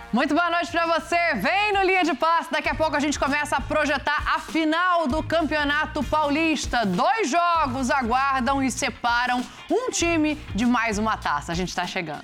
Muito boa noite pra você. Vem no Linha de Passe. Daqui a pouco a gente começa a projetar a final do Campeonato Paulista. 2 jogos aguardam e separam um time de mais uma taça. A gente tá chegando.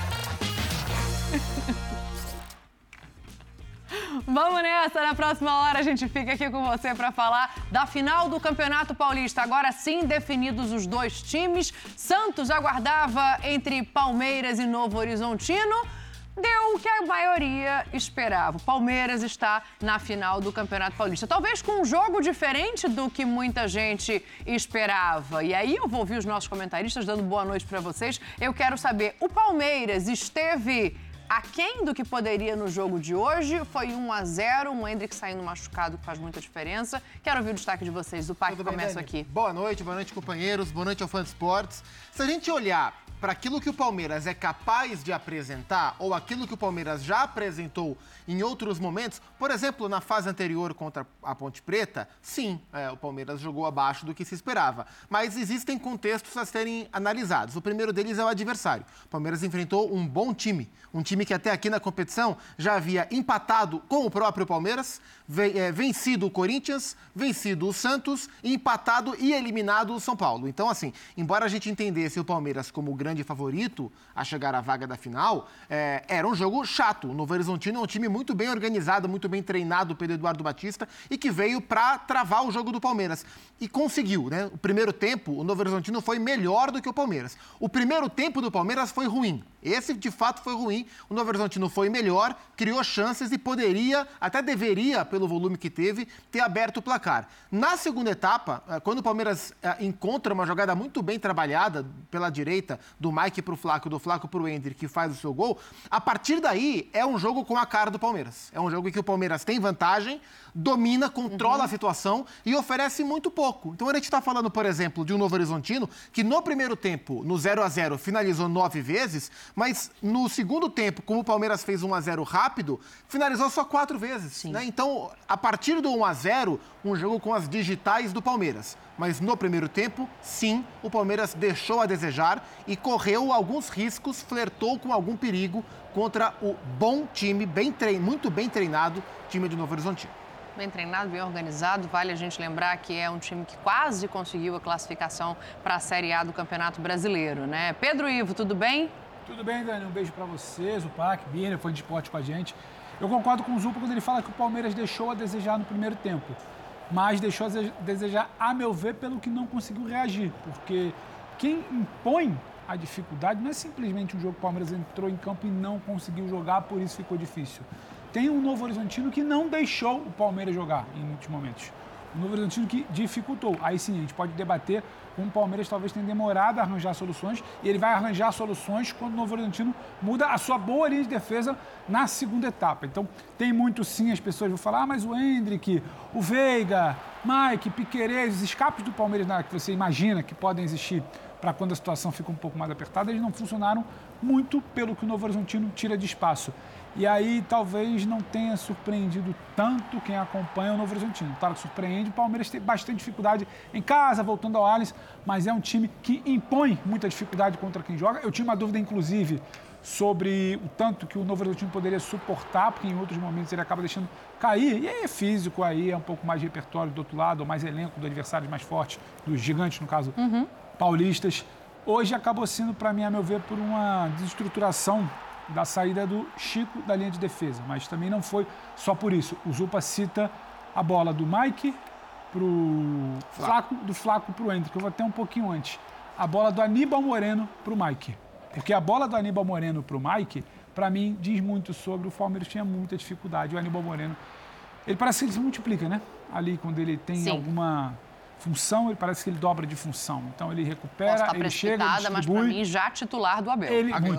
Vamos nessa, na próxima hora a gente fica aqui com você para falar da final do Campeonato Paulista. Agora sim, definidos os 2 times. Santos aguardava entre Palmeiras e Novo Horizontino. Deu o que a maioria esperava. O Palmeiras está na final do Campeonato Paulista. Talvez com um jogo diferente do que muita gente esperava. E aí eu vou ouvir os nossos comentaristas dando boa noite para vocês. Eu quero saber, o Palmeiras esteve aquém do que poderia no jogo de hoje? Foi 1-0, um Endrick saindo machucado que faz muita diferença. Quero ouvir o destaque de vocês. Do Pai, que começa aqui. Boa noite, companheiros. Boa noite ao Fã de Esportes. Se a gente olhar para aquilo que o Palmeiras é capaz de apresentar, ou aquilo que o Palmeiras já apresentou em outros momentos, por exemplo, na fase anterior contra a Ponte Preta, sim, o Palmeiras jogou abaixo do que se esperava. Mas existem contextos a serem analisados. O primeiro deles é o adversário. O Palmeiras enfrentou um bom time, um time que até aqui na competição já havia empatado com o próprio Palmeiras, vencido o Corinthians, vencido o Santos, empatado e eliminado o São Paulo. Então, assim, embora a gente entendesse o Palmeiras como grande favorito a chegar à vaga da final, era um jogo chato. O Novo Horizontino é um time muito bem organizado, muito bem treinado pelo Eduardo Batista e que veio para travar o jogo do Palmeiras. E conseguiu, né? O primeiro tempo, o Novo Horizontino foi melhor do que o Palmeiras. O primeiro tempo do Palmeiras foi ruim. Esse, de fato, foi ruim. O Novo Horizontino foi melhor, criou chances e poderia, até deveria, pelo volume que teve, ter aberto o placar. Na segunda etapa, quando o Palmeiras encontra uma jogada muito bem trabalhada pela direita, do Mike para o Flaco, do Flaco para o Endrick, que faz o seu gol, a partir daí é um jogo com a cara do Palmeiras. É um jogo em que o Palmeiras tem vantagem, domina, controla a situação e oferece muito pouco. Então a gente está falando, por exemplo, de um Novo Horizontino que no primeiro tempo, no 0-0, finalizou 9 vezes, mas no segundo tempo, como o Palmeiras fez 1-0 rápido, finalizou só 4 vezes. Né? Então, a partir do 1-0, um jogo com as digitais do Palmeiras. Mas no primeiro tempo, sim, o Palmeiras deixou a desejar e correu alguns riscos, flertou com algum perigo contra o bom time, muito bem treinado, time de Novo Horizontino. Bem treinado, bem organizado. Vale a gente lembrar que é um time que quase conseguiu a classificação para a Série A do Campeonato Brasileiro, né? Pedro Ivo, tudo bem? Tudo bem, Dani. Um beijo para vocês, o Pac, Biner, Fã de Esporte com a gente. Eu concordo com o Zupa quando ele fala que o Palmeiras deixou a desejar no primeiro tempo. Mas deixou a desejar, a meu ver, pelo que não conseguiu reagir. Porque quem impõe a dificuldade não é simplesmente um jogo que o Palmeiras entrou em campo e não conseguiu jogar, por isso ficou difícil. Tem um Novo Horizontino que não deixou o Palmeiras jogar em muitos momentos. Um Novo Horizontino que dificultou. Aí sim, a gente pode debater como o Palmeiras talvez tenha demorado a arranjar soluções, e ele vai arranjar soluções quando o Novo Horizontino muda a sua boa linha de defesa na segunda etapa. Então, tem muito sim, as pessoas vão falar, mas o Endrick, o Veiga, Mike, Piquerez, os escapes do Palmeiras que você imagina que podem existir para quando a situação fica um pouco mais apertada, eles não funcionaram muito pelo que o Novo Horizontino tira de espaço. E aí talvez não tenha surpreendido tanto quem acompanha o Novo Horizontino. Claro que surpreende, o Palmeiras tem bastante dificuldade em casa, voltando ao Allianz, mas é um time que impõe muita dificuldade contra quem joga. Eu tinha uma dúvida, inclusive, sobre o tanto que o Novo Horizontino poderia suportar, porque em outros momentos ele acaba deixando cair. E aí é físico, aí é um pouco mais de repertório do outro lado, ou mais elenco do adversário mais forte, dos gigantes, no caso, paulistas. Hoje acabou sendo, para mim, a meu ver, por uma desestruturação da saída do Chico da linha de defesa, mas também não foi só por isso. O Zupa cita a bola do Mike pro Flaco, do Flaco pro Endrick. Eu vou até um pouquinho antes. A bola do Aníbal Moreno pro Mike. Porque a bola do Aníbal Moreno pro Mike, para mim, diz muito sobre o Palmeiras tinha muita dificuldade. O Aníbal Moreno, ele parece que ele se multiplica, né? Ali, quando ele tem alguma função, ele parece que ele dobra de função. Então ele recupera, ele chega, ele distribui. Mas para mim já titular do Abel.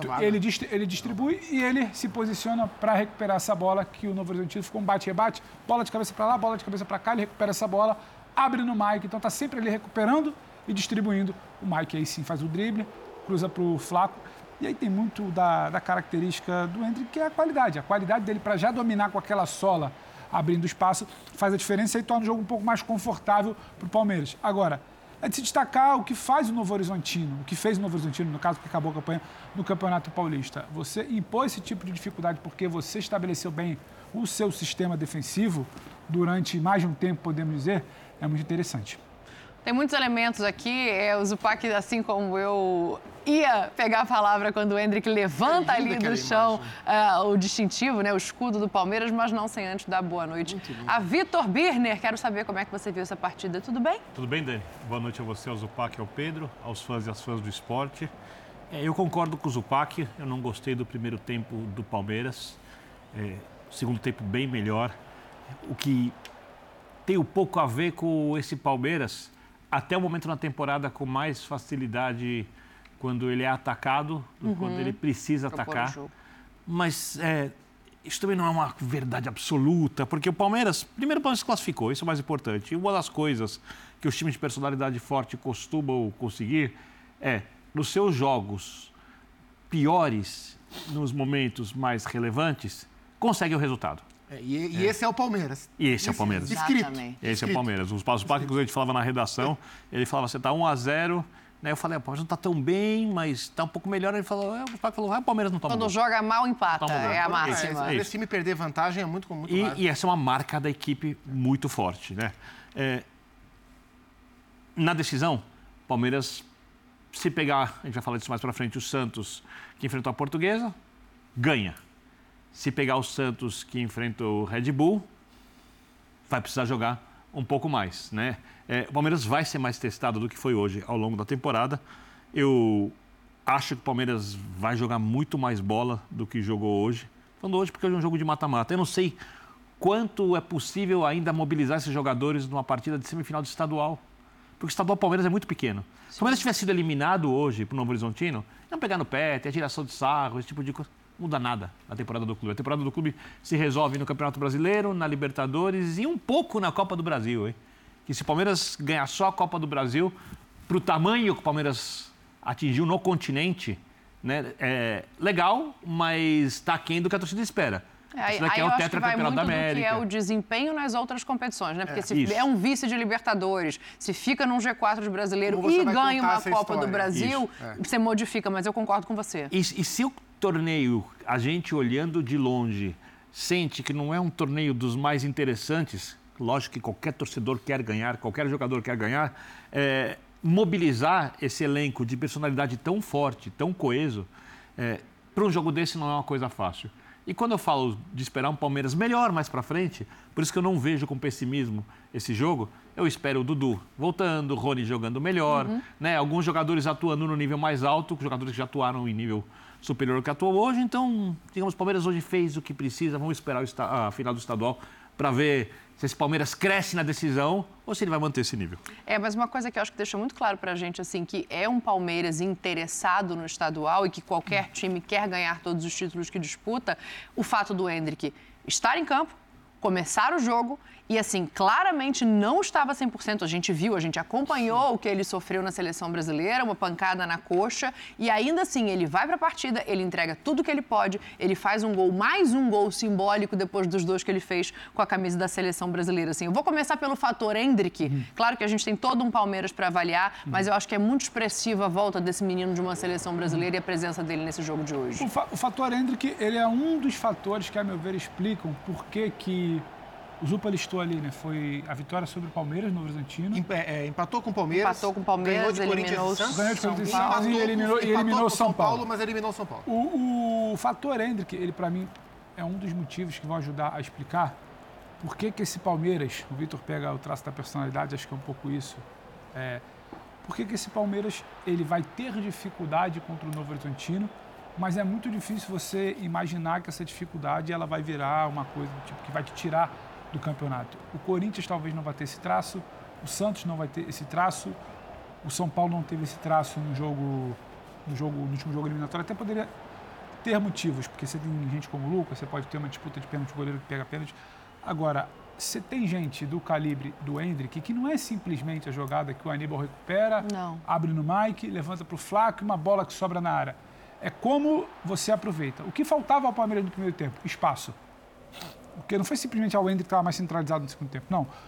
Ele distribui e ele se posiciona para recuperar essa bola que o Novo Horizontino ficou um bate-rebate, bola de cabeça para lá, bola de cabeça para cá, ele recupera essa bola, abre no Mike, então tá sempre ele recuperando e distribuindo. O Mike aí sim faz o drible, cruza pro Flaco. E aí tem muito da característica do Endrick, que é a qualidade dele para já dominar com aquela sola, abrindo espaço, faz a diferença e torna o jogo um pouco mais confortável para o Palmeiras. Agora, é de se destacar o que faz o Novo Horizontino, o que fez o Novo Horizontino, no caso, que acabou a campanha no Campeonato Paulista. Você impôs esse tipo de dificuldade porque você estabeleceu bem o seu sistema defensivo durante mais de um tempo, podemos dizer, é muito interessante. Tem muitos elementos aqui, o Zupac, assim como eu ia pegar a palavra quando o Endrick levanta ali do chão o distintivo, né, o escudo do Palmeiras, mas não sem antes dar boa noite a Vitor Birner. Quero saber como é que você viu essa partida. Tudo bem? Tudo bem, Dani. Boa noite a você, ao Zupac e ao Pedro, aos fãs e às fãs do esporte. Eu concordo com o Zupac, eu não gostei do primeiro tempo do Palmeiras. Segundo tempo bem melhor. O que tem um pouco a ver com esse Palmeiras, até o momento na temporada com mais facilidade quando ele é atacado, quando ele precisa atacar. Mas isso também não é uma verdade absoluta, porque o Palmeiras, primeiro o Palmeiras se classificou, isso é o mais importante. E uma das coisas que os times de personalidade forte costumam conseguir nos seus jogos piores, nos momentos mais relevantes, consegue o resultado. E esse é o Palmeiras. E esse é o Palmeiras. Exatamente. Esse é o Palmeiras. Os Zupac, que a gente falava na redação, ele falava, você está 1-0, né? Eu falei, o Palmeiras não está tão bem, mas está um pouco melhor. Ele falou, o Zupac falou, o Palmeiras não toma Quando gol. joga mal, empata, é a máxima. Esse time perder vantagem é muito raro. E essa é uma marca da equipe muito forte, né? Na decisão, Palmeiras, se pegar, a gente vai falar disso mais para frente, o Santos, que enfrentou a Portuguesa, ganha. Se pegar o Santos, que enfrenta o Red Bull, vai precisar jogar um pouco mais, né? O Palmeiras vai ser mais testado do que foi hoje ao longo da temporada. Eu acho que o Palmeiras vai jogar muito mais bola do que jogou hoje. Falando hoje porque hoje é um jogo de mata-mata. Eu não sei quanto é possível ainda mobilizar esses jogadores numa partida de semifinal de estadual. Porque o estadual Palmeiras é muito pequeno. Se o Palmeiras tivesse sido eliminado hoje para o Novo Horizontino, iam pegar no pé, ter tiração de sarro, esse tipo de coisa. Não muda nada na temporada do clube. A temporada do clube se resolve no Campeonato Brasileiro, na Libertadores e um pouco na Copa do Brasil, hein? Que se o Palmeiras ganhar só a Copa do Brasil, para o tamanho que o Palmeiras atingiu no continente, né, é legal, mas está aquém do que a torcida espera. Aí eu acho que vai muito do que é o desempenho nas outras competições, né? Porque se é um vice de Libertadores, se fica num G4 de brasileiro e ganha uma Copa do Brasil, você modifica, mas eu concordo com você. E se o torneio, a gente olhando de longe, sente que não é um torneio dos mais interessantes, lógico que qualquer torcedor quer ganhar, qualquer jogador quer ganhar, mobilizar esse elenco de personalidade tão forte, tão coeso, para um jogo desse não é uma coisa fácil. E quando eu falo de esperar um Palmeiras melhor mais para frente, por isso que eu não vejo com pessimismo esse jogo, eu espero o Dudu voltando, o Rony jogando melhor, né? Alguns jogadores atuando no nível mais alto, jogadores que já atuaram em nível superior ao que atuou hoje. Então, digamos, o Palmeiras hoje fez o que precisa, vamos esperar a final do estadual para ver se esse Palmeiras cresce na decisão ou se ele vai manter esse nível. Mas uma coisa que eu acho que deixa muito claro pra gente, assim, que é um Palmeiras interessado no estadual e que qualquer time quer ganhar todos os títulos que disputa, o fato do Endrick estar em campo, começar o jogo e, assim, claramente não estava 100%. A gente viu, a gente acompanhou o que ele sofreu na seleção brasileira, uma pancada na coxa, e ainda assim ele vai para a partida, ele entrega tudo o que ele pode, ele faz um gol, mais um gol simbólico depois dos dois que ele fez com a camisa da seleção brasileira. Assim, eu vou começar pelo fator Endrick. Claro que a gente tem todo um Palmeiras para avaliar, mas eu acho que é muito expressiva a volta desse menino de uma seleção brasileira e a presença dele nesse jogo de hoje. O fator Endrick, ele é um dos fatores que, a meu ver, explicam por que o Zupa listou ali, né? Foi a vitória sobre o Palmeiras no Novo Horizontino. Empatou com o Palmeiras. Ganhou de Corinthians, ganhou de Corinthians e eliminou o São Paulo. Mas eliminou o São Paulo. O fator Endrick, ele para mim é um dos motivos que vão ajudar a explicar por que esse Palmeiras, o Vitor pega o traço da personalidade, acho que é um pouco isso. Por que esse Palmeiras ele vai ter dificuldade contra o Novo Horizontino, mas é muito difícil você imaginar que essa dificuldade ela vai virar uma coisa tipo, que vai te tirar do campeonato. O Corinthians talvez não vai ter esse traço, o Santos não vai ter esse traço, o São Paulo não teve esse traço no último jogo eliminatório. Até poderia ter motivos, porque você tem gente como o Lucas, você pode ter uma disputa de pênalti, goleiro que pega pênalti. Agora, você tem gente do calibre do Endrick, que não é simplesmente a jogada que o Aníbal recupera, abre no Mike, levanta para o Flaco e uma bola que sobra na área. É como você aproveita. O que faltava ao Palmeiras no primeiro tempo? Espaço. Porque não foi simplesmente o Endrick que estava mais centralizado no segundo tempo. Não.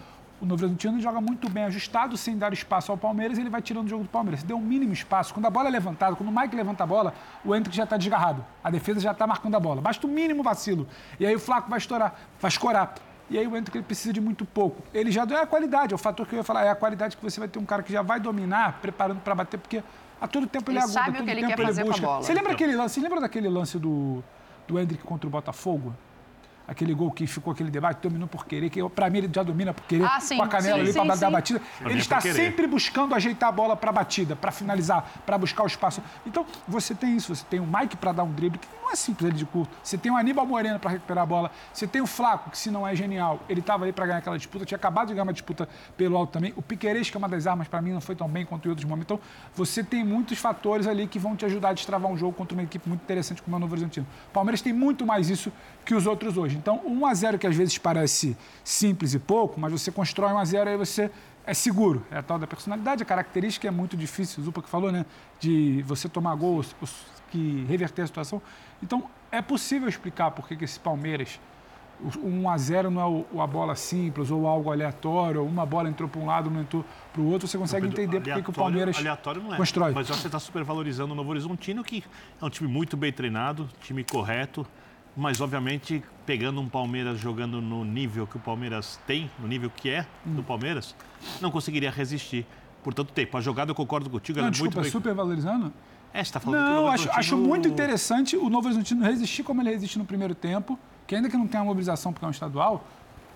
O Novo Horizontino joga muito bem ajustado, sem dar espaço ao Palmeiras, ele vai tirando o jogo do Palmeiras. Se deu um mínimo espaço, quando a bola é levantada, quando o Mike levanta a bola, o Endrick já está desgarrado. A defesa já está marcando a bola. Basta o mínimo vacilo. E aí o Flaco vai escorar. E aí o Endrick ele precisa de muito pouco. Ele já é a qualidade, é o fator que eu ia falar, é a qualidade que você vai ter um cara que já vai dominar, preparando para bater, porque a todo tempo ele aguda, a todo tempo ele busca. Você lembra aquele lance? Você lembra daquele lance do Endrick contra o Botafogo? Aquele gol que ficou aquele debate, dominou por querer, que pra mim ele já domina por querer, com a canela ali pra dar a batida. Ele está sempre buscando ajeitar a bola pra batida, pra finalizar, pra buscar o espaço. Então, você tem isso, você tem o Mike pra dar um drible, que não é simples ele de curto. Você tem o Aníbal Moreno pra recuperar a bola. Você tem o Flaco, que se não é genial, ele tava aí pra ganhar aquela disputa, tinha acabado de ganhar uma disputa pelo alto também. O Piquerez, que é uma das armas, pra mim, não foi tão bem quanto em outros momentos. Então, você tem muitos fatores ali que vão te ajudar a destravar um jogo contra uma equipe muito interessante como é o Novo Horizontino. O Palmeiras tem muito mais isso que os outros hoje. Então, 1-0 que às vezes parece simples e pouco, mas você constrói 1-0 aí você é seguro. É a tal da personalidade, a característica é muito difícil, o Zupa que falou, né? De você tomar gols, que reverter a situação. Então, é possível explicar por que esse Palmeiras, o 1-0 não é a bola simples ou algo aleatório, ou uma bola entrou para um lado, não entrou para o outro, você consegue entender por que o Palmeiras constrói. Mas você está supervalorizando o Novo Horizontino, que é um time muito bem treinado, time correto, mas, obviamente, pegando um Palmeiras jogando no nível que o Palmeiras tem, no nível que é do Palmeiras, não conseguiria resistir por tanto tempo. A jogada, eu concordo contigo, ela é muito bem... supervalorizando? Você está falando não, que o Novo Horizontino... acho muito interessante o Novo Horizontino resistir como ele resiste no primeiro tempo, que ainda que não tenha uma mobilização porque é um estadual...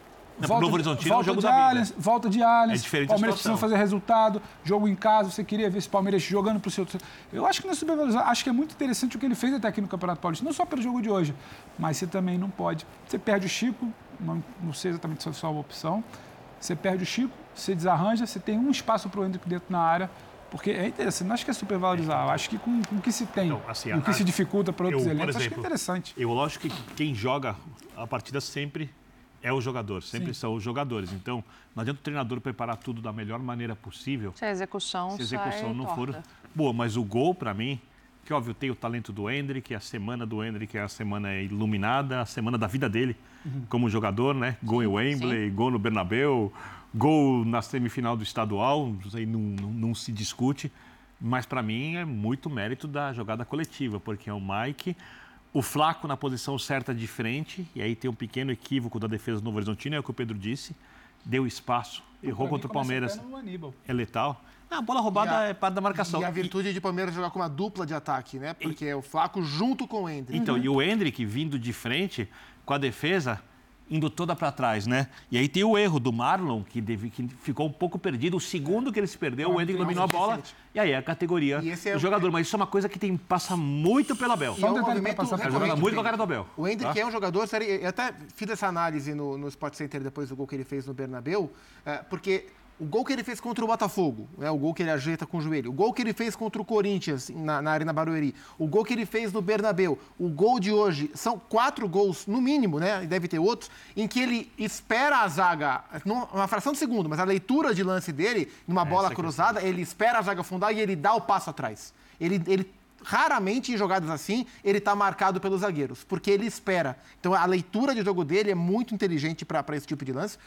O Novo Horizontino é o jogo da vida. Volta de Allianz, é diferente Palmeiras precisa fazer resultado, jogo em casa, você queria ver esse Palmeiras jogando para o seu... Eu acho que não é supervalorizado, acho que é muito interessante o que ele fez até aqui no Campeonato Paulista, não só pelo jogo de hoje, mas você também não pode... Você perde o Chico, não sei exatamente se é só uma opção, você perde o Chico, você desarranja, você tem um espaço para o Endrick dentro na área, porque é interessante, não acho que é supervalorizar, eu acho que com o que se tem, então, assim, o que se dificulta para outros elencos, acho que é interessante. Eu acho que quem joga a partida sempre... é o jogador, sempre são os jogadores. Então, não adianta o treinador preparar tudo da melhor maneira possível. Se a execução não for boa. Mas o gol, para mim, que óbvio tem o talento do Endrick, a semana do Endrick é a semana iluminada, a semana da vida dele como jogador, né? Gol em Wembley, gol no Bernabéu, gol na semifinal do estadual, isso aí não se discute. Mas, para mim, é muito mérito da jogada coletiva, porque é o Mike... O Flaco na posição certa de frente, e aí tem um pequeno equívoco da defesa do Novo Horizontino, é o que o Pedro disse, deu espaço, errou contra o Palmeiras, é letal. A bola roubada é parte da marcação. E a virtude de Palmeiras jogar com uma dupla de ataque, né? Porque é o Flaco junto com o Endrick. Então, e o Endrick vindo de frente com a defesa indo toda para trás, né? E aí tem o erro do Marlon, que ficou um pouco perdido. O segundo que ele se perdeu, o Endrick dominou a bola. E aí é a categoria do jogador. Mas isso é uma coisa que passa muito pelo Abel. Só um detalhe para passar muito com a cara do Abel. O Endrick é um jogador... Eu até fiz essa análise no Sport Center depois do gol que ele fez no Bernabéu, porque... O gol que ele fez contra o Botafogo, né? O gol que ele ajeita com o joelho. O gol que ele fez contra o Corinthians na Arena Barueri. O gol que ele fez no Bernabéu. O gol de hoje. São 4 gols, no mínimo, né? E deve ter outros, em que ele espera a zaga, uma fração de segundo, mas a leitura de lance dele, numa bola cruzada, ele espera a zaga afundar e ele dá o passo atrás. Ele raramente, em jogadas assim, ele está marcado pelos zagueiros, porque ele espera. Então, a leitura de jogo dele é muito inteligente para esse tipo de lance.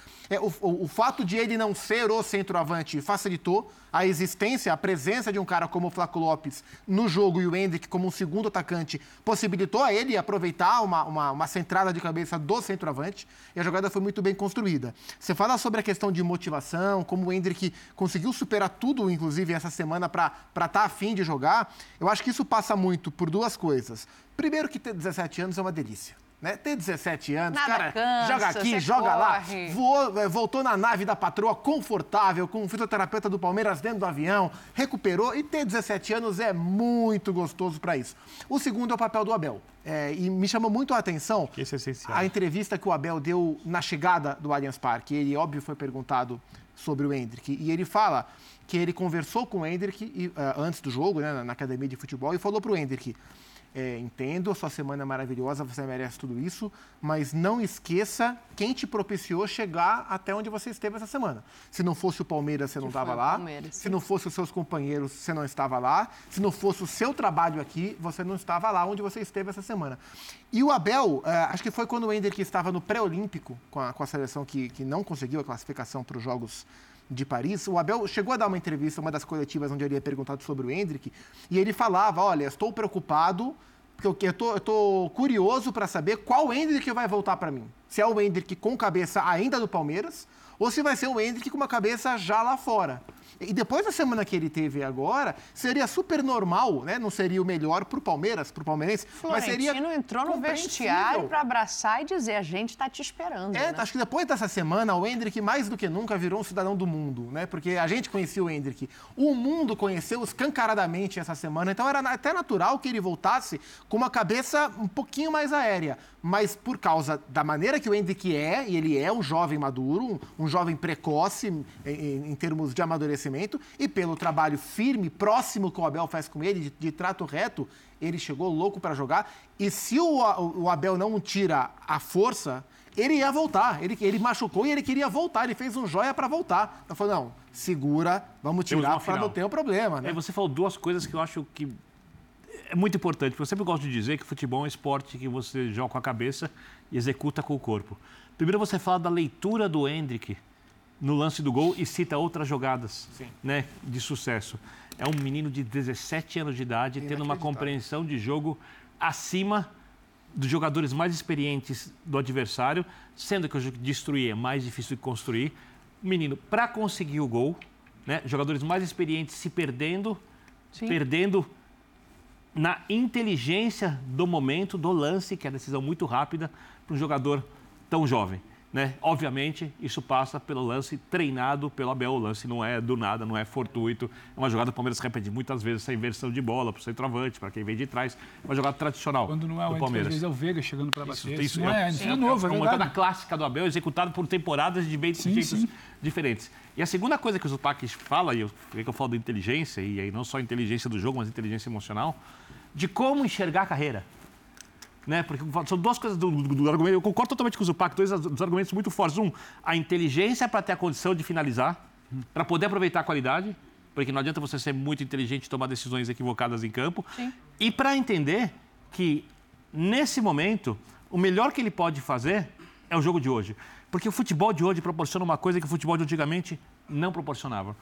O fato de ele não ser o centroavante facilitou a existência, a presença de um cara como o Flaco Lopes no jogo e o Endrick como um segundo atacante possibilitou a ele aproveitar uma centrada de cabeça do centroavante e a jogada foi muito bem construída. Você fala sobre a questão de motivação, como o Endrick conseguiu superar tudo, inclusive, essa semana para estar a fim de jogar. Eu acho que isso passa muito por duas coisas. Primeiro que ter 17 anos é uma delícia. Né? Ter 17 anos, nada cara, cansa, joga aqui, joga lá, voltou na nave da patroa confortável, com o fisioterapeuta do Palmeiras dentro do avião, recuperou, e ter 17 anos é muito gostoso para isso. O segundo é o papel do Abel. E me chamou muito a atenção a entrevista que o Abel deu na chegada do Allianz Parque. Ele, óbvio, foi perguntado sobre o Endrick, e ele fala que ele conversou com o Endrick antes do jogo, né, na academia de futebol, e falou para o Endrick: entendo, a sua semana é maravilhosa, você merece tudo isso, mas não esqueça quem te propiciou chegar até onde você esteve essa semana. Se não fosse o Palmeiras, você não estava lá. Se não fosse os seus companheiros, você não estava lá. Se não fosse o seu trabalho aqui, você não estava lá onde você esteve essa semana. E o Abel, acho que foi quando o Endrick estava no pré-olímpico, com a seleção que não conseguiu a classificação para os Jogos de Paris, o Abel chegou a dar uma entrevista, uma das coletivas, onde ele é perguntado sobre o Endrick, e ele falava, olha, estou preocupado, porque eu estou curioso para saber qual Endrick vai voltar para mim. Se é o Endrick com cabeça ainda do Palmeiras, ou se vai ser o Endrick com uma cabeça já lá fora. E depois da semana que ele teve agora, seria super normal, né? Não seria o melhor para o Palmeiras, para o palmeirense, mas seria Florentino entrou no vestiário para abraçar e dizer, a gente está te esperando. Né? Acho que depois dessa semana, o Endrick, mais do que nunca, virou um cidadão do mundo, né? Porque a gente conhecia o Endrick. O mundo conheceu escancaradamente essa semana, então era até natural que ele voltasse com uma cabeça um pouquinho mais aérea. Mas por causa da maneira que o Endrick é, e ele é um jovem maduro, um jovem precoce em termos de amadurecimento, e pelo trabalho firme, próximo que o Abel faz com ele, de trato reto, ele chegou louco para jogar. E se o Abel não tira a força, ele ia voltar. Ele machucou e ele queria voltar. Ele fez um joia para voltar. Então falou, não, segura, vamos tirar para não ter um problema. Né? Você falou duas coisas que eu acho que é muito importante, porque eu sempre gosto de dizer que o futebol é um esporte que você joga com a cabeça e executa com o corpo. Primeiro você fala da leitura do Endrick no lance do gol e cita outras jogadas, né, de sucesso. É um menino de 17 anos de idade, tendo uma compreensão de jogo acima dos jogadores mais experientes do adversário, sendo que o jogo de destruir é mais difícil de construir. O menino, para conseguir o gol, né, jogadores mais experientes se perdendo na inteligência do momento, do lance, que é a decisão muito rápida para um jogador tão jovem. Né? Obviamente, isso passa pelo lance treinado pelo Abel. O lance não é do nada, não é fortuito. É uma jogada que o Palmeiras repete muitas vezes, essa inversão de bola para o centroavante, para quem vem de trás. É uma jogada tradicional. Quando não é o Palmeiras, às vezes é o Veiga chegando para bater. Isso não é novo, é uma jogada clássica do Abel, executada por temporadas de jeitos diferentes. E a segunda coisa que o Zupac fala, e eu falo da inteligência, e aí não só a inteligência do jogo, mas a inteligência emocional, de como enxergar a carreira. Né? Porque são duas coisas do argumento. Eu concordo totalmente com o Zupac, dois argumentos muito fortes. Um, a inteligência para ter a condição de finalizar, para poder aproveitar a qualidade, porque não adianta você ser muito inteligente e tomar decisões equivocadas em campo. Sim. E para entender que, nesse momento, o melhor que ele pode fazer é o jogo de hoje. Porque o futebol de hoje proporciona uma coisa que o futebol de antigamente não proporcionava.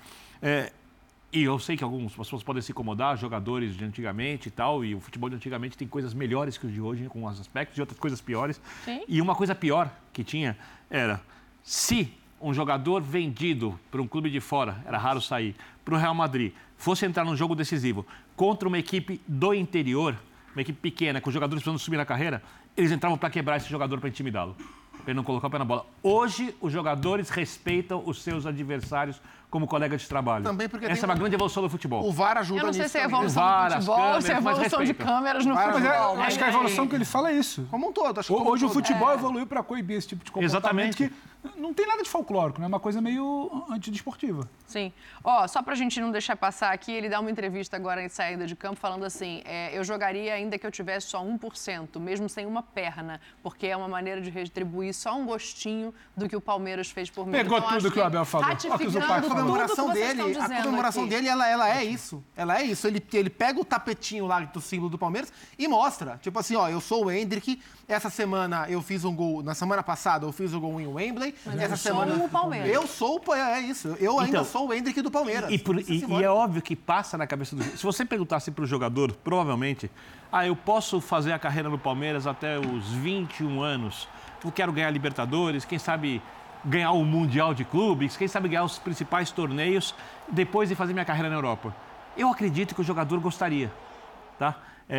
E eu sei que algumas pessoas podem se incomodar, jogadores de antigamente e tal, e o futebol de antigamente tem coisas melhores que o de hoje, com os aspectos, e outras coisas piores. Sim. E uma coisa pior que tinha era, se um jogador vendido para um clube de fora, era raro sair, para o Real Madrid, fosse entrar num jogo decisivo contra uma equipe do interior, uma equipe pequena, com jogadores precisando subir na carreira, eles entravam para quebrar esse jogador, para intimidá-lo, para ele não colocar o pé na bola. Hoje, os jogadores respeitam os seus adversários como colega de trabalho. Também porque essa é uma grande evolução do futebol. O VAR ajuda nisso. Eu não sei se é a também. evolução do futebol ou se é a evolução de câmeras no futebol. Mas acho que a evolução que ele fala é isso. Como um todo. Hoje o futebol evoluiu para coibir esse tipo de comportamento. Exatamente. Que não tem nada de folclórico, né? É uma coisa meio antidesportiva. Sim. Só pra gente não deixar passar aqui, ele dá uma entrevista agora em saída de campo falando assim, eu jogaria ainda que eu tivesse só 1%, mesmo sem uma perna, porque é uma maneira de retribuir só um gostinho do que o Palmeiras fez por mim. Pegou então, tudo que o Abel falou. Ratificando A comemoração tudo dele, ela é isso. Ela é isso. Ele pega o tapetinho lá do símbolo do Palmeiras e mostra. Tipo assim, eu sou o Endrick. Essa semana eu fiz um gol. Na semana passada eu fiz um gol em Wembley. Essa semana o Palmeiras. Eu sou, isso. Eu ainda sou o Endrick do Palmeiras. E é óbvio que passa na cabeça do... Se você perguntasse para o jogador, provavelmente, eu posso fazer a carreira no Palmeiras até os 21 anos. Eu quero ganhar Libertadores, quem sabe ganhar o Mundial de Clubes, quem sabe ganhar os principais torneios depois de fazer minha carreira na Europa. Eu acredito que o jogador gostaria, tá?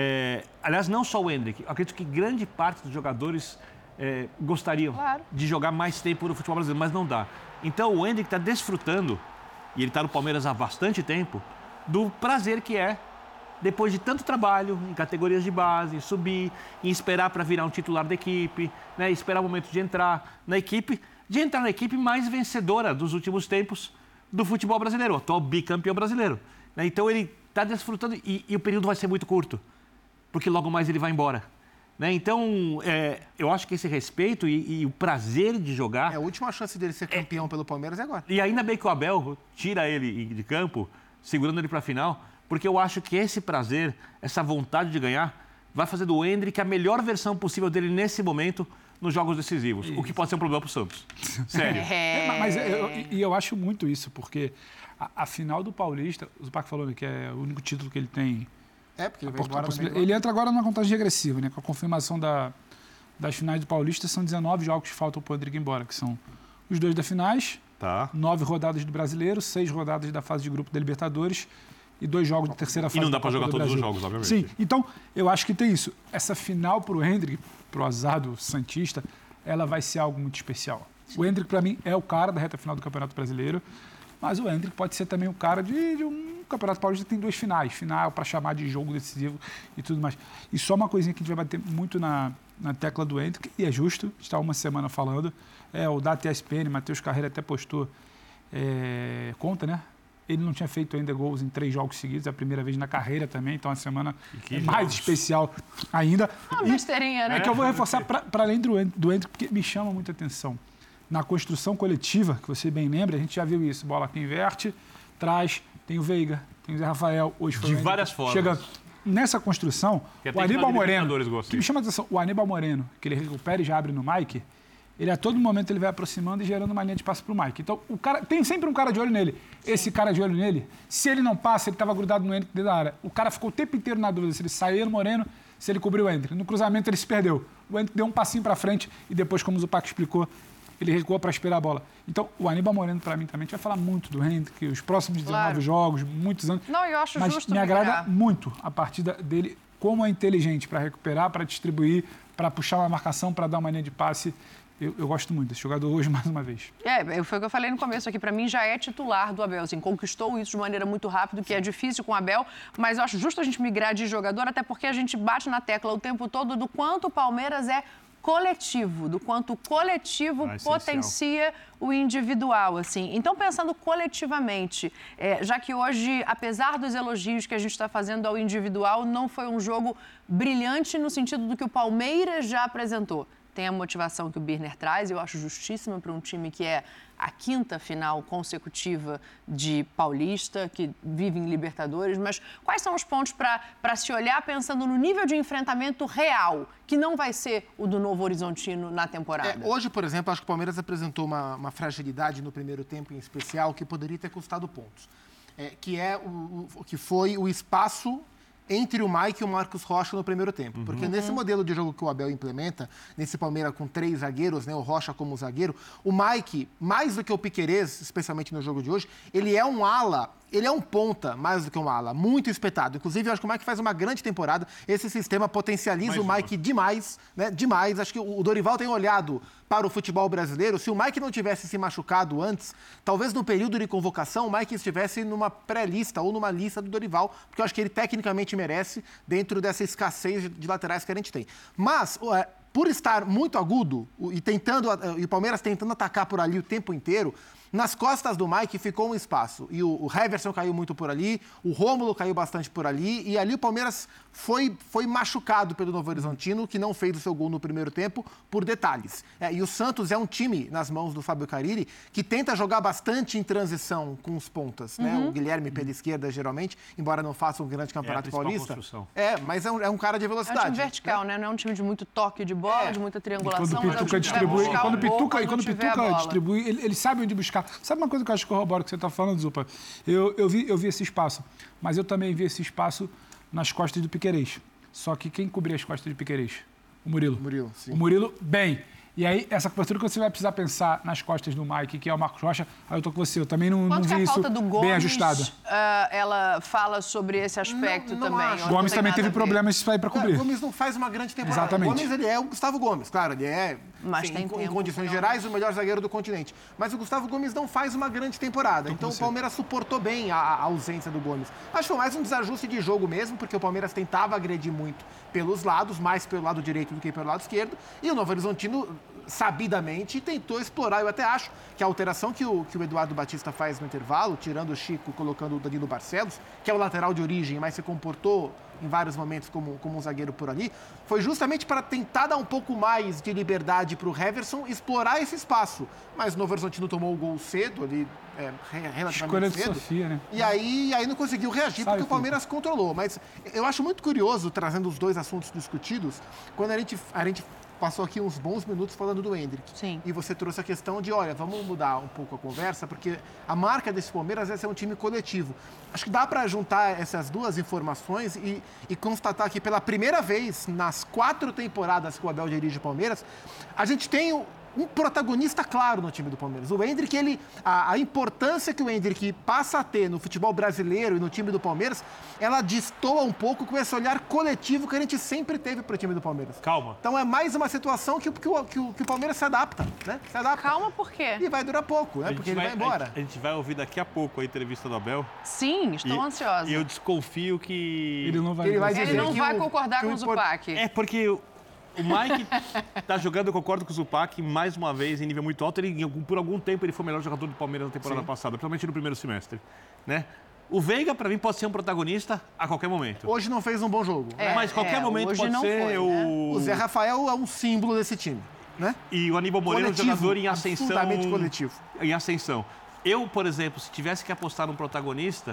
Aliás, não só o Endrick, eu acredito que grande parte dos jogadores gostariam de jogar mais tempo no futebol brasileiro, mas não dá. Então o Endrick está desfrutando, e ele está no Palmeiras há bastante tempo, do prazer que é, depois de tanto trabalho em categorias de base, subir, em esperar para virar um titular da equipe, né, esperar o momento de entrar na equipe, mais vencedora dos últimos tempos do futebol brasileiro, o atual bicampeão brasileiro. Né? Então ele está desfrutando e o período vai ser muito curto. porque logo mais ele vai embora. Né? Então, eu acho que esse respeito e o prazer de jogar... A última chance dele ser campeão pelo Palmeiras é agora. E ainda bem que o Abel tira ele de campo, segurando ele para a final, porque eu acho que esse prazer, essa vontade de ganhar, vai fazer do Endrick a melhor versão possível dele nesse momento nos jogos decisivos. Isso. O que pode ser um problema para o Santos. Sério. Mas eu acho muito isso, porque a final do Paulista, o Zupac falou, né, que é o único título que ele tem... Porque ele vai embora ele entra agora numa contagem regressiva, né? Com a confirmação das finais do Paulista, são 19 jogos que faltam para o Endrick ir embora, que são os 2 da finais, 9 rodadas do Brasileiro, 6 rodadas da fase de grupo da Libertadores e 2 jogos da terceira fase. E não dá para jogar todos os jogos, obviamente. Sim, então eu acho que tem isso. Essa final para o Endrick, para o azar do Santista, ela vai ser algo muito especial. O Endrick, para mim, é o cara da reta final do Campeonato Brasileiro, mas o Endrick pode ser também o cara de um Campeonato Paulista que tem 2 finais. Final para chamar de jogo decisivo e tudo mais. E só uma coisinha que a gente vai bater muito na tecla do Endrick, e é justo, a gente está uma semana falando, o da TSPN, Matheus Carreira até postou conta, né? Ele não tinha feito ainda gols em 3 jogos seguidos, é a primeira vez na carreira também, então é uma semana mais especial ainda. Besteirinha, né? É que eu vou reforçar para além do Endrick, porque me chama muita atenção. Na construção coletiva, que você bem lembra, a gente já viu isso, bola que inverte, traz, tem o Veiga, tem o Zé Rafael, hoje foi de várias formas. Chega nessa construção, o Aníbal Moreno, que me chama a atenção, o Aníbal Moreno, que ele recupera e já abre no Mike, ele a todo momento ele vai aproximando e gerando uma linha de passe para o Mike. Então, o cara tem sempre um cara de olho nele. Sim. Esse cara de olho nele, se ele não passa, ele estava grudado no Endrick dentro da área. O cara ficou o tempo inteiro na dúvida se ele saía no Moreno, se ele cobriu o Endrick. No cruzamento ele se perdeu. O Endrick deu um passinho para frente e depois, como o Zupac explicou, ele recuou para esperar a bola. Então, o Aníbal Moreno, para mim, também, a gente vai falar muito do Endrick, os próximos 19 jogos, muitos anos. Não, eu acho mas justo me agrada muito a partida dele, como é inteligente para recuperar, para distribuir, para puxar uma marcação, para dar uma linha de passe. Eu gosto muito desse jogador hoje, mais uma vez. Foi o que eu falei no começo aqui. Para mim, já é titular do Abel. Assim, conquistou isso de maneira muito rápida, que é difícil com o Abel. Mas eu acho justo a gente migrar de jogador, até porque a gente bate na tecla o tempo todo do quanto o Palmeiras é coletivo, do quanto o coletivo potencia o individual, assim. Então, pensando coletivamente, já que hoje, apesar dos elogios que a gente está fazendo ao individual, não foi um jogo brilhante no sentido do que o Palmeiras já apresentou. Tem a motivação que o Birner traz, eu acho justíssima para um time que é a 5ª final consecutiva de Paulista, que vive em Libertadores, mas quais são os pontos para se olhar pensando no nível de enfrentamento real, que não vai ser o do Novo Horizontino na temporada? Hoje, por exemplo, acho que o Palmeiras apresentou uma fragilidade no primeiro tempo em especial que poderia ter custado pontos, que foi o espaço entre o Mike e o Marcos Rocha no primeiro tempo. Porque nesse modelo de jogo que o Abel implementa, nesse Palmeiras com 3 zagueiros, né, o Rocha como zagueiro, o Mike, mais do que o Piquerez, especialmente no jogo de hoje, ele é um ala, ele é um ponta, mais do que um ala, muito espetado. Inclusive, eu acho que o Mike faz uma grande temporada. Esse sistema potencializa o Mike demais, né? Demais. Acho que o Dorival tem olhado para o futebol brasileiro. Se o Mike não tivesse se machucado antes, talvez no período de convocação, o Mike estivesse numa pré-lista ou numa lista do Dorival, porque eu acho que ele tecnicamente merece dentro dessa escassez de laterais que a gente tem. Mas, por estar muito agudo e o Palmeiras tentando atacar por ali o tempo inteiro, nas costas do Mike ficou um espaço. E o Heverson caiu muito por ali, o Rômulo caiu bastante por ali. E ali o Palmeiras foi machucado pelo Novo Horizontino, que não fez o seu gol no primeiro tempo, por detalhes. E o Santos é um time, nas mãos do Fábio Carille, que tenta jogar bastante em transição com os pontas. Né? O Guilherme pela esquerda, geralmente, embora não faça um grande campeonato paulista. Mas é um cara de velocidade. É um time vertical, né? Não é um time de muito toque de bola, de muita triangulação. Quando o Pituca distribui, quando o Pituca distribui, ele sabe onde buscar. Sabe uma coisa que eu acho que corrobora o que você está falando, Zupa? Eu vi esse espaço, mas eu também vi esse espaço nas costas do Piquerez. Só que quem cobria as costas do Piquerez? O Murilo. Sim. O Murilo, bem. E aí, essa cobertura que você vai precisar pensar nas costas do Mike, que é o Marcos Rocha, aí eu tô com você. Eu também não vi isso bem ajustado. Ela fala sobre esse aspecto também. O Gomes também teve problemas para cobrir. O Gomes não faz uma grande temporada. Exatamente. O Gomes, ele é o Gustavo Gomes, claro. Ele é, em condições gerais, o melhor zagueiro do continente. Mas o Gustavo Gomes não faz uma grande temporada. Então o Palmeiras suportou bem a ausência do Gomes. Acho que foi mais um desajuste de jogo mesmo, porque o Palmeiras tentava agredir muito pelos lados, mais pelo lado direito do que pelo lado esquerdo. E o Novo Horizontino sabidamente e tentou explorar. Eu até acho que a alteração que o Eduardo Batista faz no intervalo, tirando o Chico, colocando o Danilo Barcelos, que é o lateral de origem, mas se comportou em vários momentos como um zagueiro por ali, foi justamente para tentar dar um pouco mais de liberdade para o Heverson explorar esse espaço. Mas o Novo Horizontino tomou o gol cedo, ali, relativamente Escolha de cedo. Sofia, né? E aí não conseguiu reagir, Sabe, porque o Palmeiras controlou. Mas eu acho muito curioso, trazendo os dois assuntos discutidos, quando a gente passou aqui uns bons minutos falando do Endrick. Sim. E você trouxe a questão de, olha, vamos mudar um pouco a conversa, porque a marca desse Palmeiras é ser um time coletivo. Acho que dá para juntar essas duas informações e constatar que pela primeira vez nas 4 temporadas que o Abel dirige o Palmeiras, a gente tem um protagonista claro no time do Palmeiras. O Endrick, a importância que o Endrick passa a ter no futebol brasileiro e no time do Palmeiras, ela destoa um pouco com esse olhar coletivo que a gente sempre teve para o time do Palmeiras. Calma. Então é mais uma situação que o Palmeiras se adapta, né? Se adapta. Calma, por quê? E vai durar pouco, né? Porque ele vai embora. A gente vai ouvir daqui a pouco a entrevista do Abel. Sim, estou ansiosa. E eu desconfio que... Ele não vai dizer Ele não que vai concordar com o import- Zupac. É porque o Mike tá jogando, eu concordo com o Zupac, mais uma vez, em nível muito alto. Por algum tempo, ele foi o melhor jogador do Palmeiras na temporada passada, principalmente no primeiro semestre, né? O Veiga, para mim, pode ser um protagonista a qualquer momento. Hoje não fez um bom jogo. Mas qualquer momento hoje pode não ser foi, o... O Zé Rafael é um símbolo desse time, né? E o Aníbal Moreira é um Coletivo, jogador em ascensão. absolutamente coletivo. Em ascensão. Eu, por exemplo, se tivesse que apostar num protagonista,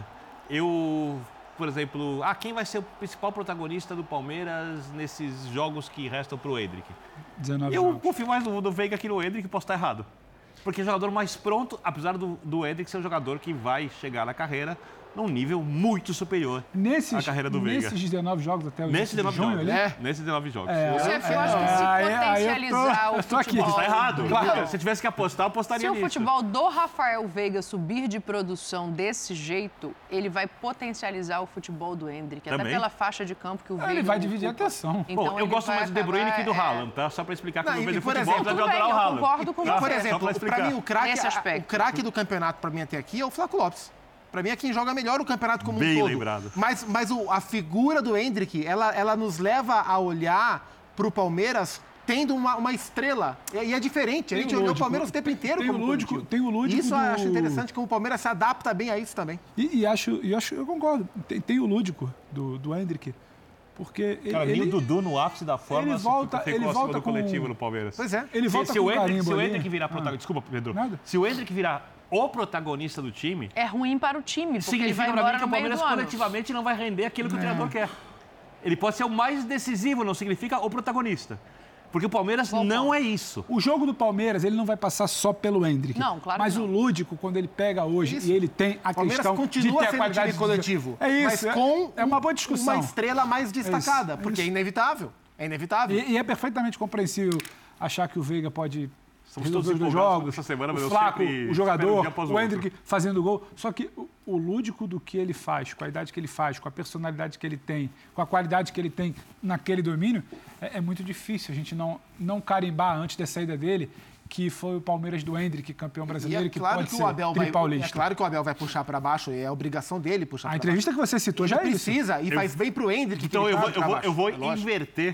por exemplo, quem vai ser o principal protagonista do Palmeiras nesses jogos que restam pro Endrick? 19 Eu jogos. confio mais no Veiga que no Endrick, posso estar errado. Porque é o jogador mais pronto, apesar do Endrick ser um jogador que vai chegar na carreira num nível muito superior à carreira do Veiga. Nesses 19 jogos até o Nesses 19 junho jogos. ali, Nesses 19 jogos. Chefe, eu acho que se potencializar eu o tô aqui. futebol... Tá errado. Claro. Se eu tivesse que apostar, eu apostaria Se o nisso. futebol do Rafael Veiga subir de produção desse jeito, ele vai potencializar o futebol do Endrick. Até Também. pela faixa de campo que o Veiga ele vai dividir a ocupa. atenção. Então, Bom, eu ele gosto vai mais do De Bruyne que do acabar, Haaland, tá? Só para explicar que Não, no meio e do por futebol exemplo, precisa tudo bem, adorar o eu Haaland. concordo com Por você. exemplo, pra explicar. para mim, Nesse o aspecto. craque do campeonato, para mim, até aqui, é o Flávio Lopes. Para mim, é quem joga melhor o campeonato como Bem um todo. lembrado. Mas a figura do Endrick, ela nos leva a olhar para o Palmeiras tendo uma estrela. E é diferente. A gente olhou o Palmeiras o tempo inteiro Tem o como Lúdico, coletivo. tem o Lúdico Isso eu do- acho interessante, como o Palmeiras se adapta bem a isso também. E eu concordo. Tem o Lúdico do Endrick. Porque Cara, nem o Dudu no ápice da forma ele volta- ficou ele acima volta do com- coletivo no Palmeiras. Pois é. ele volta se com o Endrick, carimbo se o ali. Endrick virar protagonista... Desculpa, Pedro. Nada. Se o Endrick virar o protagonista do time, É ruim para o time, porque ele vai significa pra embora mim que no o meio Palmeiras do ano. coletivamente não vai render aquilo que o treinador quer. Ele pode ser o mais decisivo, não significa o protagonista. Porque o Palmeiras não é isso. O jogo do Palmeiras, ele não vai passar só pelo Endrick. Não, claro Mas que não. o Lúdico, quando ele pega hoje Isso. e ele tem a O Palmeiras questão continua de ter a sendo qualidade time coletivo. É isso. Mas com é uma boa discussão. uma estrela mais destacada, É porque isso. é inevitável. É inevitável. E é perfeitamente compreensível achar que o Veiga pode Somos resolver todos os dois empolgados jogos, essa semana, mas o eu Flaco, sempre o espero um jogador, dia após o o outro. Endrick fazendo gol. Só que o lúdico do que ele faz, com a idade que ele faz, com a personalidade que ele tem, com a qualidade que ele tem naquele domínio, é muito difícil a gente não carimbar antes da saída dele, que foi o Palmeiras do Endrick, campeão brasileiro, E é que claro pode que ser o Abel vai, tripaulista. é claro que o Abel vai puxar para baixo, é a obrigação dele puxar A para entrevista que você citou baixo. já é isso. Precisa, e faz bem pro Endrick. Então que ele eu pra baixo. vou É lógico. inverter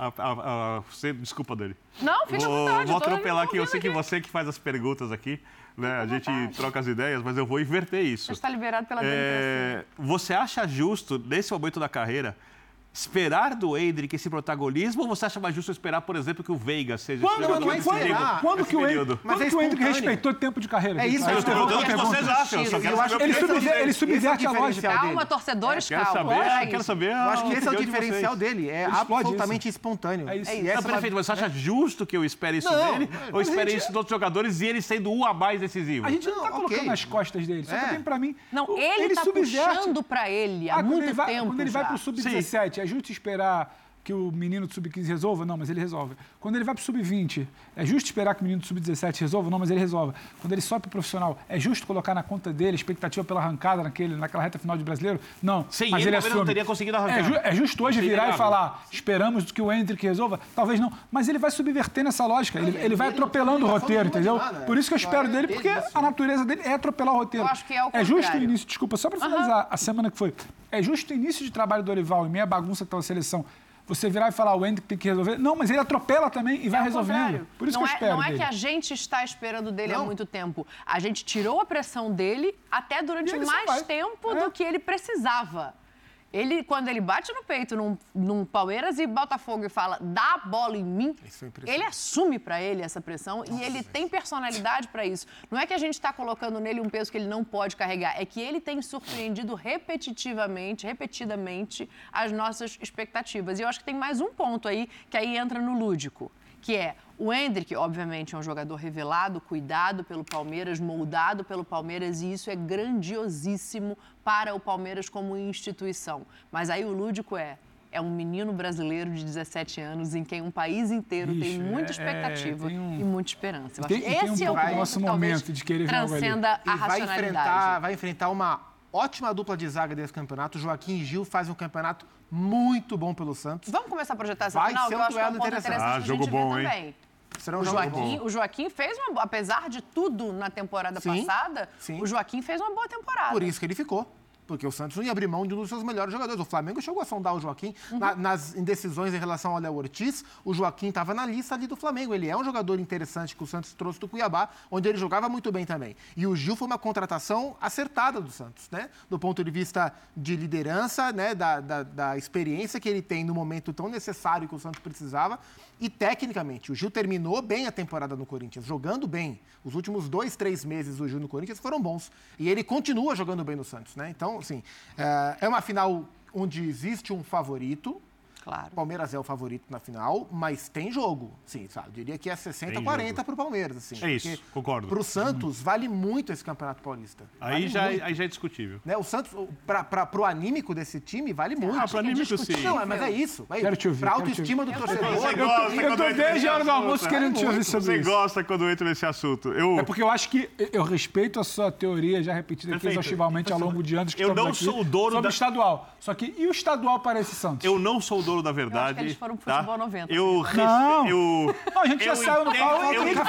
desculpa, Dani. Não, fica à vontade. Vou eu tô atropelar aqui. Eu ouvindo sei que você que faz as perguntas aqui, né? A gente troca as ideias, mas eu vou inverter isso. Você está liberado pela democracia. Você acha justo, nesse momento da carreira, esperar do Endrick esse protagonismo ou você acha mais justo esperar, por exemplo, que o Veiga seja esse jogador não é decisivo esperar. Quando nesse que o período? Endrick, Mas quando é que o Endrick espontâneo. respeitou o tempo de carreira? É isso, Aí eu eu estou devolvo a perguntando o que pergunta. vocês acham. Eu só quero Eu acho saber que o que esse é o vocês ele esse é o subverte a lógica. diferencial Calma, dele. torcedores, Quero calma. saber, Olha quero isso. saber. Eu acho que esse é o opinião de diferencial vocês. dele. É Ele explode absolutamente espontâneo. É isso. E Não, essa perfeito, mas você acha justo que eu espere isso Não, dele? mas Ou espere a gente- isso dos outros jogadores e ele sendo um a mais decisivo? A gente não Não, está colocando ok. nas costas dele. Só que tem pra mim. Não, ele está subverte. puxando para ele há Quando muito ele vai, tempo Quando ele vai já. pro Sub-17, é justo esperar que o menino do Sub-15 resolva? Não, mas ele resolve. Quando ele vai pro Sub-20, é justo esperar que o menino do Sub-17 resolva? Não, mas ele resolve. Quando ele sobe pro profissional, é justo colocar na conta dele a expectativa pela arrancada naquela reta final de brasileiro? Não, Sem mas ele, ele talvez não assume. teria conseguido arrancar. É justo hoje Isso é virar e inegável. falar, esperamos que o Endrick resolva? Talvez não, mas ele vai subverter nessa lógica. Ele vai ele não tem atropelando o obrigação roteiro, nenhuma de entendeu? nada, né? Por isso que eu espero Só é dele, dele porque isso. a natureza dele é atropelar o roteiro. Eu acho que é o É justo o contrário. início, desculpa, só para finalizar a semana que foi. É justo o início de trabalho do Dorival, em meia bagunça que tá a seleção. você virar e falar, o Hendrick tem que resolver. Não, mas ele atropela também e vai resolvendo. Por isso que eu espero Não é dele. que a gente está esperando dele há muito tempo. A gente tirou a pressão dele até durante mais tempo do que ele precisava. Quando ele bate no peito num Palmeiras e Botafogo e fala, dá a bola em mim, ele assume para ele essa pressão e ele tem personalidade para isso. Não é que a gente está colocando nele um peso que ele não pode carregar, é que ele tem surpreendido repetidamente as nossas expectativas. E eu acho que tem mais um ponto aí, que aí entra no lúdico, que é o Hendrick, obviamente, é um jogador revelado, cuidado pelo Palmeiras, moldado pelo Palmeiras, e isso é grandiosíssimo para o Palmeiras como instituição. Mas aí o lúdico é um menino brasileiro de 17 anos em quem um país inteiro tem muita expectativa e muita esperança. Esse é o nosso momento de querer transcenda a racionalidade. Vai enfrentar uma ótima dupla de zaga desse campeonato. Joaquim e Gil fazem um campeonato muito bom pelo Santos. Vamos começar a projetar essa final, que eu acho que é um ponto interessante jogo bom, hein? Também. Será um jogo bom. O Joaquim fez apesar de tudo na temporada passada, o Joaquim fez uma boa temporada. Por isso que ele ficou. Porque o Santos não ia abrir mão de um dos seus melhores jogadores. O Flamengo chegou a sondar o Joaquim. Nas indecisões em relação ao Léo Ortiz, o Joaquim estava na lista ali do Flamengo. Ele é um jogador interessante que o Santos trouxe do Cuiabá, onde ele jogava muito bem também. E o Gil foi uma contratação acertada do Santos, né? Do ponto de vista de liderança, né? Da experiência que ele tem no momento tão necessário que o Santos precisava. E tecnicamente, o Gil terminou bem a temporada no Corinthians, jogando bem. Os últimos 2-3 meses do Gil no Corinthians foram bons. E ele continua jogando bem no Santos, né? Então, assim, é uma final onde existe um favorito. Claro. O Palmeiras é o favorito na final, mas tem jogo. Sim, sabe? Eu diria que é 60-40 para o Palmeiras. Assim, é isso, concordo. Para o Santos, vale muito esse Campeonato Paulista. Aí já é discutível. Né? O Santos, para o anímico desse time, vale muito. Para o anímico, sim. Não, mas é isso. Quero te ouvir. Para a autoestima do torcedor. Eu tô desde a hora do almoço querendo te ouvir sobre isso. Você gosta quando eu entro nesse assunto. É porque eu acho que eu respeito a sua teoria, já repetida aqui exaustivamente ao longo de anos que eu não aqui, sou o dono sobre o estadual. Só que, e o estadual para esse Santos? Eu não sou o dono da verdade. Eu acho que eles foram pro futebol 90. Não, a gente já saiu no pau.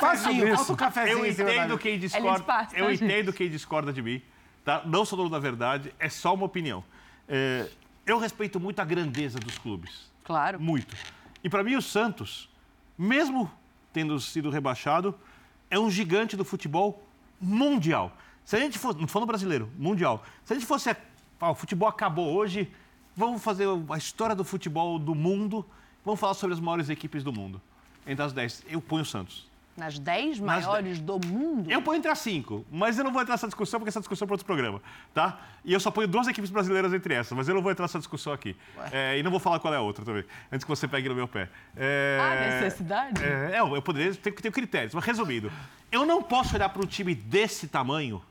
Eu entendo quem discorda. Eu entendo quem discorda de mim. Tá? Não sou dono da verdade, é só uma opinião. Eu respeito muito a grandeza dos clubes. Claro. Muito. E para mim o Santos, mesmo tendo sido rebaixado, é um gigante do futebol mundial. Se a gente fosse, não falando brasileiro, mundial. Se a gente fosse, o futebol acabou hoje, vamos fazer a história do futebol do mundo, vamos falar sobre as maiores equipes do mundo. Entre as 10, eu ponho o Santos. Nas 10 maiores do mundo? Eu ponho entre as 5, mas eu não vou entrar nessa discussão, porque essa discussão é para outro programa, tá? E eu só ponho 2 equipes brasileiras entre essas, mas eu não vou entrar nessa discussão aqui. E não vou falar qual é a outra também, antes que você pegue no meu pé. Necessidade? Eu poderia ter critérios, mas resumindo, eu não posso olhar para um time desse tamanho,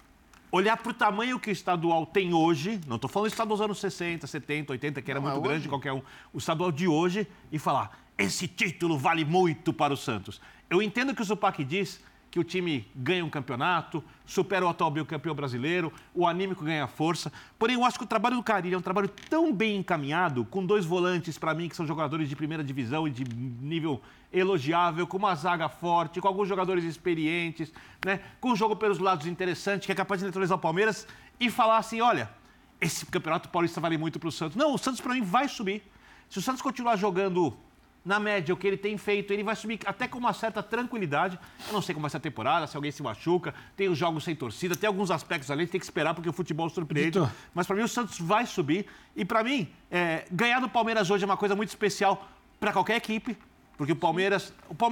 olhar para o tamanho que o estadual tem hoje, não estou falando do estadual dos anos 60, 70, 80, que era muito grande, qualquer um, o estadual de hoje, e falar, esse título vale muito para o Santos. Eu entendo que o Zupac diz que o time ganha um campeonato, supera o atual bicampeão brasileiro, o anímico ganha força. Porém, eu acho que o trabalho do Carille é um trabalho tão bem encaminhado, com 2 volantes, para mim, que são jogadores de primeira divisão e de nível elogiável, com uma zaga forte, com alguns jogadores experientes, né? Com um jogo pelos lados interessante, que é capaz de neutralizar o Palmeiras e falar assim, olha, esse campeonato paulista vale muito para o Santos. Não, o Santos, para mim, vai subir. Se o Santos continuar jogando na média, o que ele tem feito, ele vai subir até com uma certa tranquilidade. Eu não sei como vai ser a temporada, se alguém se machuca, tem os jogos sem torcida, tem alguns aspectos ali, tem que esperar porque o futebol surpreende. Mas para mim o Santos vai subir. E para mim, ganhar do Palmeiras hoje é uma coisa muito especial para qualquer equipe. Porque o Palmeiras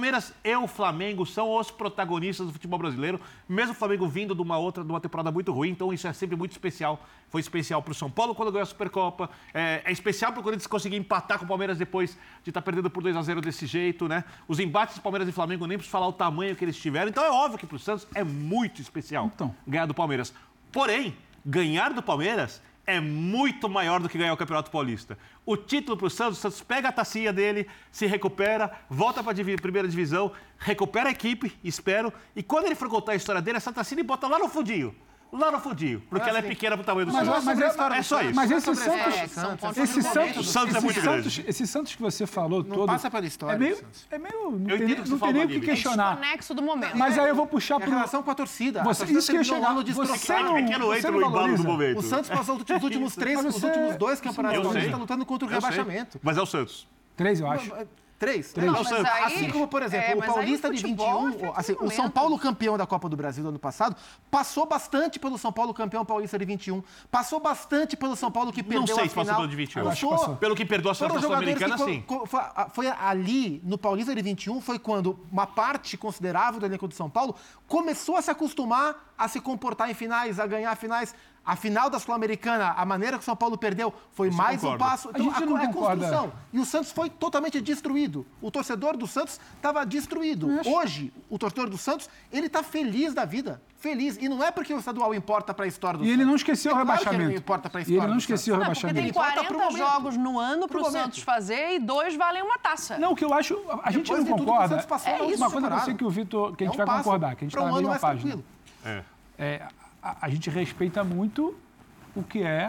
e o Flamengo são os protagonistas do futebol brasileiro, mesmo o Flamengo vindo de uma temporada muito ruim, então isso é sempre muito especial. Foi especial para o São Paulo quando ganhou a Supercopa, é especial para o Corinthians conseguir empatar com o Palmeiras depois de estar perdendo por 2-0 desse jeito, né? Os embates do Palmeiras e Flamengo, nem preciso falar o tamanho que eles tiveram, então é óbvio que para o Santos é muito especial ganhar do Palmeiras. Porém, ganhar do Palmeiras é muito maior do que ganhar o Campeonato Paulista. O título para o Santos pega a tacinha dele, se recupera, volta para a primeira divisão, recupera a equipe, espero, e quando ele for contar a história dele, essa tacinha ele bota lá no fundinho. lá no fundinho, porque ela é pequena pro tamanho do Mas Santos. é só isso. Mas esse Santos é muito grande. Esse Santos que você falou todo... passa pela história É do Santos. não tem nem o que questionar. Anexo do momento. Mas aí eu vou puxar A pro... relação com a torcida. Você, a torcida isso que eu ia terminou chegar. o ano destroçado. Pequeno entra no embalo do valoriza. momento. O Santos passou os últimos Mas os últimos 2 campeonatos Eu sei. paulistas lutando contra o Eu sei. rebaixamento. Mas é o Santos. 3, eu acho. 3? Três. Não, Mas assim como, por exemplo, o mas aí Paulista o de futebol 21, é assim, o São momento. Paulo campeão da Copa do Brasil do ano passado, passou bastante pelo São Paulo campeão paulista de 21. Passou bastante pelo São Paulo que perdeu Não sei a se passou final. pelo de 21. Eu acho que passou. Pelo que perdoa a Foram seleção jogadores sul-americana, que sim. foi ali, no Paulista de 21, foi quando uma parte considerável do elenco do São Paulo começou a se acostumar a se comportar em finais, a ganhar finais. A final da Sul-Americana, a maneira que o São Paulo perdeu, foi Isso mais eu um concordo. passo. A gente não é concorda. construção. E o Santos foi totalmente destruído. O torcedor do Santos estava destruído. Hoje, o torcedor do Santos, ele está feliz da vida. Feliz. E não é porque o estadual importa para a história do E Santos. ele não esqueceu o Claro que ele rebaixamento. não importa para a E história ele não do esqueceu o Santos. Porque tem rebaixamento. importa pro 40 momento. jogos no ano pro Pro momento. Santos fazer e 2 valem uma taça. Não, o que eu acho... A gente Depois não de tudo que o concorda. Santos passou na Uma última coisa que eu sei temporada. que o Vitor... Que a gente É um vai passo concordar, que a gente pra está um na ano mesma mais página. tranquilo. A gente respeita muito o que é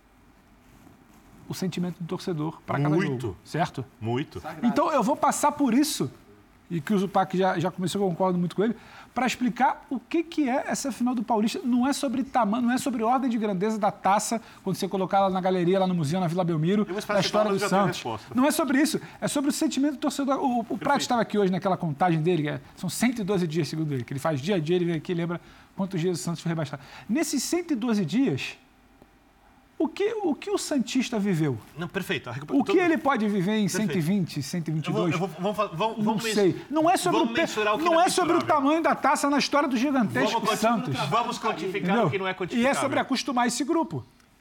o sentimento do torcedor para cada Muito. jogo, certo? Muito. Então eu vou passar por isso, e que o Zupac já começou, eu concordo muito com ele, para explicar o que é essa final do Paulista. Não é sobre tamanho, não é sobre ordem de grandeza da taça, quando você colocar ela na galeria, lá no museu, na Vila Belmiro, vou esperar da você história falar, do mas já tenho Santos. resposta. Não é sobre isso, é sobre o sentimento do torcedor. O Prat estava aqui hoje naquela contagem dele, são 112 dias, segundo ele, que ele faz dia a dia, ele vem aqui e lembra quantos dias o Santos foi rebaixado. Nesses 112 dias, o que o Santista viveu? Não, perfeito. O que ele pode viver em Perfeito. 120, 122? Vamos Não sei. Não é sobre, não é sobre o tamanho da taça na história do gigantesco Santos. Vamos quantificar Entendeu? o que não é quantificável. E é sobre acostumar esse grupo.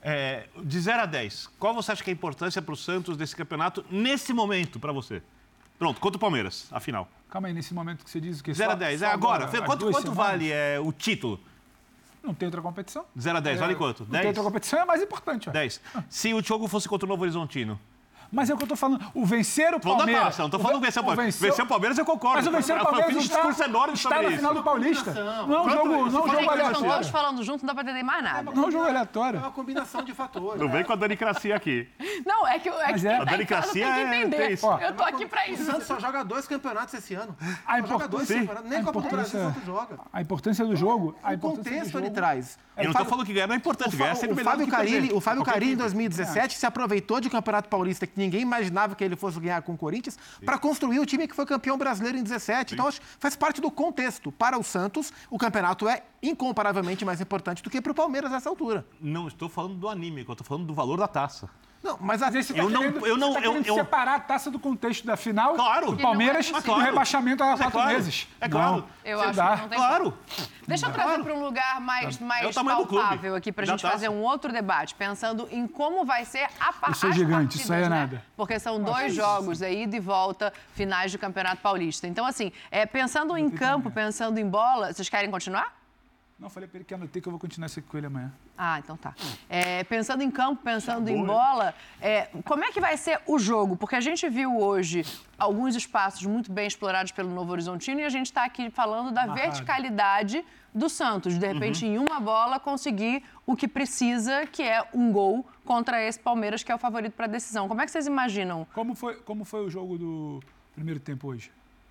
De 0 a 10, qual você acha que é a importância para o Santos desse campeonato nesse momento para você? Pronto, contra o Palmeiras, a final. Calma aí, nesse momento que você diz o que 0 a 10. Agora, as quanto 2 semanas? vale o título? Não tem outra competição. 0 a 10, vale quanto? Não tem 10? outra competição, é mais importante. Ó. 10. Se o jogo fosse contra o Novo Horizontino? Mas é o que eu tô falando. O vencer o Vamos dar Palmeiras... taça, não tô falando vencer o Palmeiras. Vencer o Palmeiras eu concordo. Mas o vencer o Eu Palmeiras fiz um discurso enorme está sobre na isso. final do Paulista. Não é um jogo, não é um jogo Estão todos aleatório. falando junto, não dá pra entender mais nada. Não é um jogo aleatório. É uma combinação de fatores. Não vem com a danicracia aqui. Não, é que Mas quem é. tá A em casa tem democracia que é entender. isso. Ó, Eu tô aqui pra O isso. Santos só joga 2 campeonatos esse ano. A Só joga 2 importância- campeonatos. Nem a Copa do Brasil o importância- Santos joga. A importância do jogo... O contexto ele traz. Eu não tô falando que ganhar não é importante. Ganhar é sempre O melhor Fábio do que perder. Carilli, o Fábio Qualquer Carilli, em equipe. 2017, se aproveitou de um Campeonato Paulista que ninguém imaginava que ele fosse ganhar com o Corinthians para construir o time que foi campeão brasileiro em 17. Então, acho que faz parte do contexto. Para o Santos, o campeonato é incomparavelmente mais importante do que para o Palmeiras nessa altura. Não estou falando do anímico, eu estou falando do valor da taça. Não, mas Mas aí você tá Eu não- querendo, eu não- você tá querendo eu- separar a taça do contexto da final Claro. do Palmeiras Mas e claro. do rebaixamento há Mas é 4 claro. meses. É claro. Não, Eu você acho dá. que não tem Claro. Deixa eu trazer para um lugar mais É o tamanho do clube. palpável aqui para a Da gente taça. fazer um outro debate, pensando em como vai ser a Isso é gigante, isso aí é nada. Porque são 2 jogos aí, ida e volta, finais de Campeonato Paulista. Então, assim, pensando em campo, pensando em bola, vocês querem continuar? Não, falei pra ele que anotei que eu vou continuar isso aqui com ele amanhã. Ah, então tá. Pensando em campo, pensando em bola, como é que vai ser o jogo? Porque a gente viu hoje alguns espaços muito bem explorados pelo Novo Horizontino e a gente está aqui falando da verticalidade do Santos. De repente, em uma bola, conseguir o que precisa, que é um gol contra esse Palmeiras, que é o favorito para a decisão. Como é que vocês imaginam? Como foi o jogo do primeiro tempo hoje?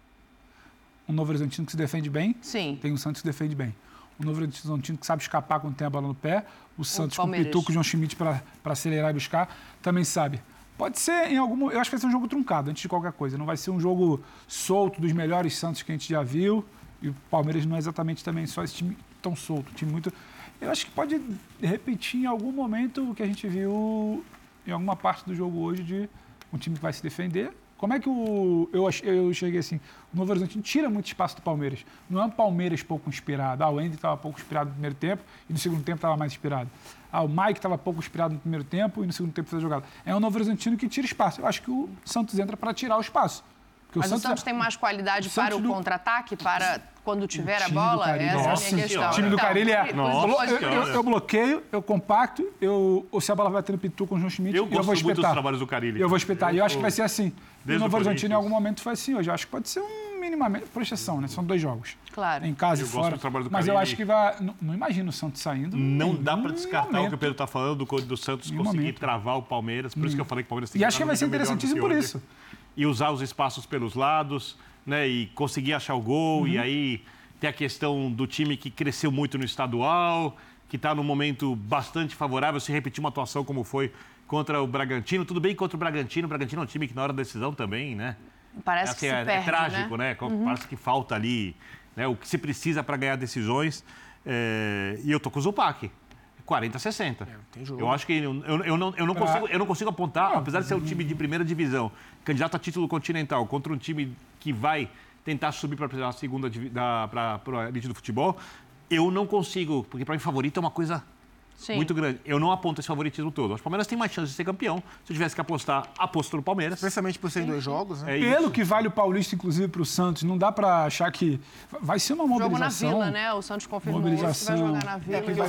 Um Novo Horizontino que se defende bem. Sim. Tem um Santos que defende bem. O Novo Horizontino que sabe escapar quando tem a bola no pé. O Santos com o Palmeiras. Pituco, o João Schmidt para acelerar e buscar. Também sabe. Pode ser em algum... Eu acho que vai ser um jogo truncado, antes de qualquer coisa. Não vai ser um jogo solto dos melhores Santos que a gente já viu. E o Palmeiras não é exatamente também só esse time tão solto. Um time muito... Eu acho que pode repetir em algum momento o que a gente viu em alguma parte do jogo hoje de um time que vai se defender. Como é que eu cheguei assim? O Novo Horizontino tira muito espaço do Palmeiras. Não é um Palmeiras pouco inspirado. O Andy estava pouco inspirado no primeiro tempo e no segundo tempo estava mais inspirado. O Mike estava pouco inspirado no primeiro tempo e no segundo tempo fez a jogada. É um Novo Horizontino que tira espaço. Eu acho que o Santos entra para tirar o espaço. Porque Mas o Santos tem mais qualidade para o contra-ataque, para quando tiver a time do bola? Carilli. Essa é a Nossa minha questão. O time do Então, Carilli é... Nossa Eu bloqueio, eu compacto, se a bola vai ter no Pituco com o João Schmidt, Eu eu vou gosto muito dos espetar. trabalhos do Carilli. Eu vou espetar. E eu acho que vai ser assim. O Desde Novo o Horizontino em Corinthians. algum momento foi assim hoje. Eu acho que pode ser um minimamente, por exceção, né? São 2 jogos. Claro. Em casa Eu e gosto fora. do trabalho do Mas eu Carille. acho que vai... Não imagino o Santos saindo. Não dá para descartar momento. o que o Pedro está falando do Santos Em conseguir momento. travar o Palmeiras. Por isso que eu falei que o Palmeiras tem E acho que jogar vai ser no nível melhor do que interessantíssimo por hoje. isso. E usar os espaços pelos lados, né? E conseguir achar o gol. E aí tem a questão do time que cresceu muito no estadual, que está num momento bastante favorável. Se repetir uma atuação como foi contra o Bragantino. Tudo bem contra o Bragantino. O Bragantino é um time que na hora da decisão também, né? Parece que se é perde, trágico, né? Parece que falta ali, né? O que se precisa para ganhar decisões. E eu tô com o Zupac. 40-60. tem jogo. Eu acho que eu não consigo apontar, apesar de ser um time de primeira divisão, candidato a título continental, contra um time que vai tentar subir para a segunda para a elite do futebol, eu não consigo, porque para mim favorito é uma coisa muito grande. Eu não aponto esse favoritismo todo. Acho que o Palmeiras tem mais chance de ser campeão. Se eu tivesse que apostar, aposto no Palmeiras. Especialmente por serem 2 jogos, né? Pelo que vale o Paulista, inclusive, para o Santos, não dá para achar que vai ser uma mobilização. Jogo na Vila, né? O Santos confirmou hoje que vai jogar na Vila. Porque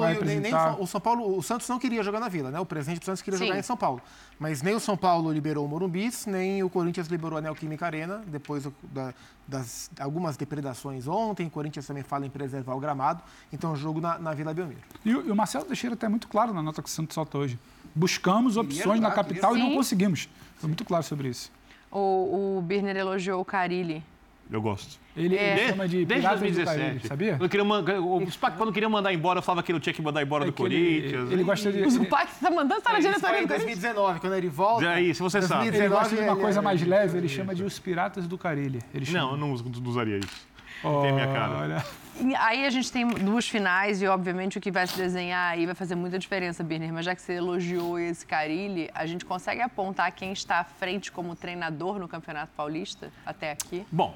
o Santos não queria jogar na Vila, né? O presidente do Santos queria jogar em São Paulo. Mas nem o São Paulo liberou o Morumbi, nem o Corinthians liberou a Neoquímica Arena, depois das algumas depredações ontem. O Corinthians também fala em preservar o gramado. Então, jogo na Vila Belmiro. E o Marcelo Teixeira está muito claro na nota que o Santos solta hoje. Buscamos opções na capital e não conseguimos. Foi muito claro sobre isso. O Birner elogiou o Carille. Eu gosto. Ele chama de desde pirata 2017, do Carille, sabia? O Zupac, quando queria mandar embora, eu falava que ele não tinha que mandar embora do Corinthians. Ele gosta de... O Zupac está mandando estar na diretoria Em do Corinthians. 2019, quando ele volta... E aí, se você sabe. Ele gosta de uma coisa mais leve, ele chama de os piratas do Carille. Não, eu não usaria isso. Tem a minha cara. Olha... Aí a gente tem 2 finais e, obviamente, o que vai se desenhar aí vai fazer muita diferença, Birner. Mas já que você elogiou esse Carille, a gente consegue apontar quem está à frente como treinador no Campeonato Paulista até aqui? Bom,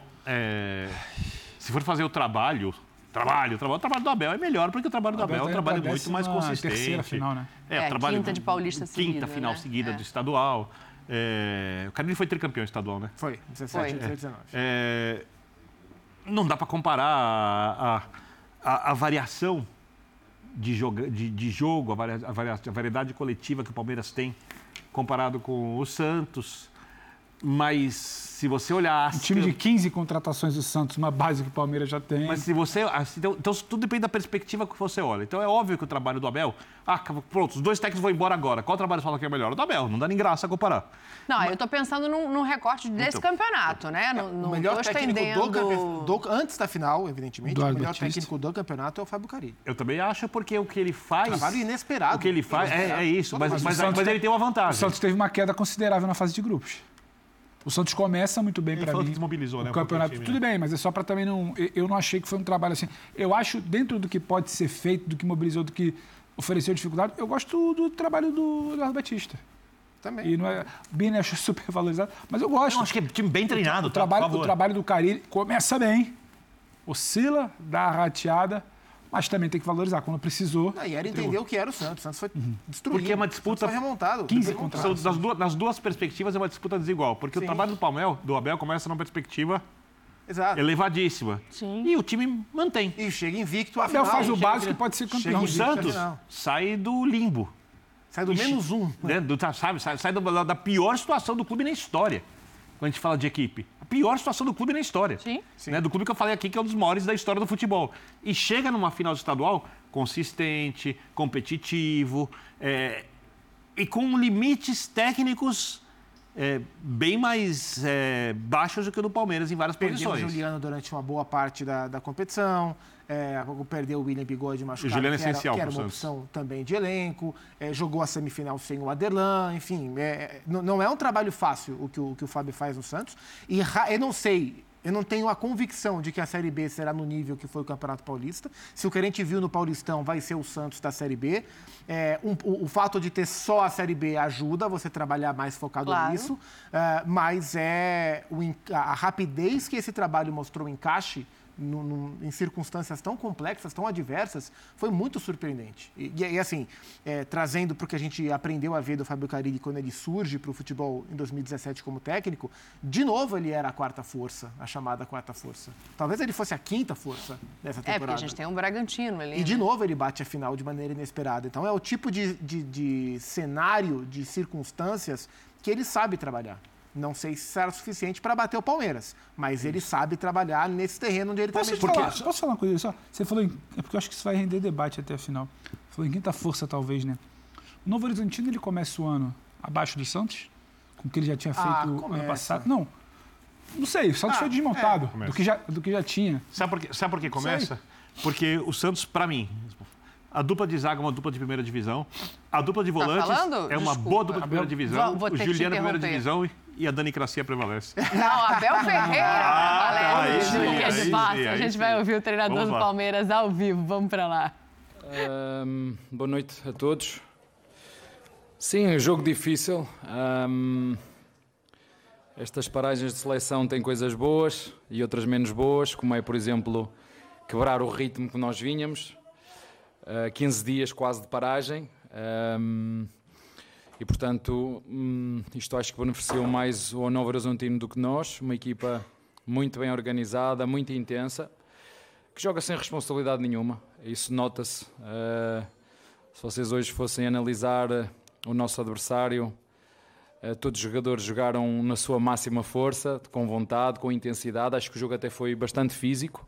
se for fazer o trabalho do Abel é melhor, porque o trabalho do Abel é um trabalho muito mais consistente. Terceira final, né? Quinta de Paulista seguida, Quinta final né? seguida do estadual. O Carille foi tricampeão estadual, né? Foi, 17, 19. Não dá para comparar a variação de jogo, a variedade coletiva que o Palmeiras tem comparado com o Santos. Mas se você olhar... Um time de 15 contratações do Santos, uma base que o Palmeiras já tem. Mas se você... Então, tudo depende da perspectiva que você olha. Então, é óbvio que o trabalho do Abel... pronto, os 2 técnicos vão embora agora. Qual trabalho você fala que é melhor? O do Abel. Não dá nem graça comparar. Não, eu estou pensando num recorte desse campeonato, né? O melhor técnico antes da final, evidentemente, o melhor técnico do campeonato é o Fábio Carille. Eu também acho, porque o que ele faz... Trabalho inesperado. O que ele faz é isso, mas ele tem uma vantagem. O Santos teve uma queda considerável na fase de grupos. O Santos começa muito bem para mim. Desmobilizou, né? O campeonato, time, tudo bem, mas é só para também não... Eu não achei que foi um trabalho assim. Eu acho, dentro do que pode ser feito, do que mobilizou, do que ofereceu dificuldade, eu gosto do trabalho do Eduardo Batista. Também. E não é... O Birner acho super valorizado, mas eu gosto. Eu acho que é um time bem treinado, O trabalho do Carille começa bem, oscila, dá a rateada, mas também tem que valorizar. Quando precisou... E era entender o que era o Santos. O Santos foi destruído. Porque é uma disputa... Foi remontado. 15 contratos. Nas duas perspectivas é uma disputa desigual. Porque o trabalho do Abel começa numa perspectiva elevadíssima. Sim. E o time mantém. E chega invicto. O Abel faz o básico e pode ser campeão. O Santos sai do limbo. Sai do menos um. Né? Sai da pior situação do clube na história. Quando a gente fala de equipe. A pior situação do clube na história. Sim. Né? Do clube que eu falei aqui, que é um dos maiores da história do futebol. E chega numa final estadual consistente, competitivo, e com limites técnicos bem mais baixos do que o do Palmeiras em várias posições. Perdeu o Juliano durante uma boa parte da competição. Perdeu o William Bigode machucado, o Juliano é essencial, que era uma opção também de elenco. Jogou a semifinal sem o Aderlan. Enfim, não é um trabalho fácil o que o Fábio faz no Santos. E eu não sei... Eu não tenho a convicção de que a Série B será no nível que foi o Campeonato Paulista. Se o que a gente viu no Paulistão vai ser o Santos da Série B. O fato de ter só a Série B ajuda você trabalhar mais focado nisso. Mas a rapidez que esse trabalho mostrou encaixe em circunstâncias tão complexas, tão adversas, foi muito surpreendente. E assim, trazendo para o que a gente aprendeu a ver do Fábio Carille quando ele surge para o futebol em 2017 como técnico, de novo ele era a quarta força, a chamada quarta força. Talvez ele fosse a quinta força dessa temporada. Porque a gente tem um Bragantino ali. E de novo ele bate a final de maneira inesperada. Então é o tipo de cenário, de circunstâncias que ele sabe trabalhar. Não sei se será suficiente para bater o Palmeiras, mas ele sabe trabalhar nesse terreno onde ele está Posso falar uma coisa só? Você falou é porque eu acho que isso vai render debate até a final. Falou em quinta força, talvez, né? O Novo Horizontino, ele começa o ano abaixo do Santos? Com o que ele já tinha feito ano passado? Não sei, o Santos foi desmontado do que já tinha. Sabe por que começa? Porque o Santos, para mim, a dupla de zaga é uma dupla de primeira divisão. A dupla de volantes é uma boa dupla de primeira divisão. Vou o Juliano é primeira divisão e a Dani Gracia prevalece. Não, Abel Ferreira prevalece. A gente vai ouvir o treinador do Palmeiras ao vivo. Vamos para lá. Boa noite a todos. Sim, jogo difícil. Estas paragens de seleção têm coisas boas e outras menos boas, como é, por exemplo, quebrar o ritmo que nós vínhamos. 15 dias quase de paragem. E, portanto, isto acho que beneficiou mais o Novo Horizontino do que nós. Uma equipa muito bem organizada, muito intensa, que joga sem responsabilidade nenhuma. Isso nota-se. Se vocês hoje fossem analisar o nosso adversário, todos os jogadores jogaram na sua máxima força, com vontade, com intensidade. Acho que o jogo até foi bastante físico.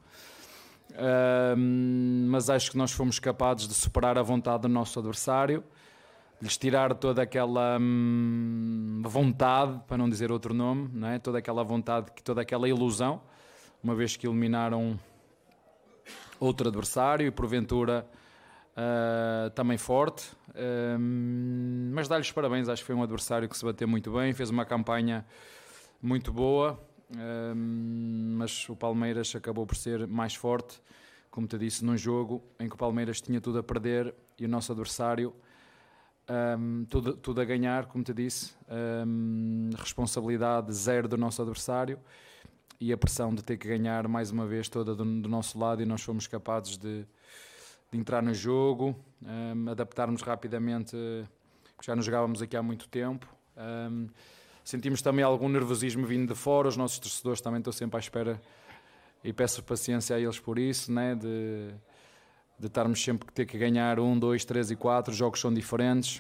Mas acho que nós fomos capazes de superar a vontade do nosso adversário, lhes tirar toda aquela vontade, para não dizer outro nome, não é? Toda aquela vontade, toda aquela ilusão, uma vez que eliminaram outro adversário e porventura também forte, mas dar-lhes parabéns. Acho que foi um adversário que se bateu muito bem, fez uma campanha muito boa, mas o Palmeiras acabou por ser mais forte, como te disse, num jogo em que o Palmeiras tinha tudo a perder e o nosso adversário tudo a ganhar, como te disse. Responsabilidade zero do nosso adversário e a pressão de ter que ganhar mais uma vez toda do nosso lado, e nós fomos capazes de entrar no jogo, adaptarmos rapidamente, já não jogávamos aqui há muito tempo. Sentimos também algum nervosismo vindo de fora, os nossos torcedores também estão sempre à espera, e peço paciência a eles por isso, né? de estarmos sempre a ter que ganhar 1, 2, 3 e 4, os jogos são diferentes,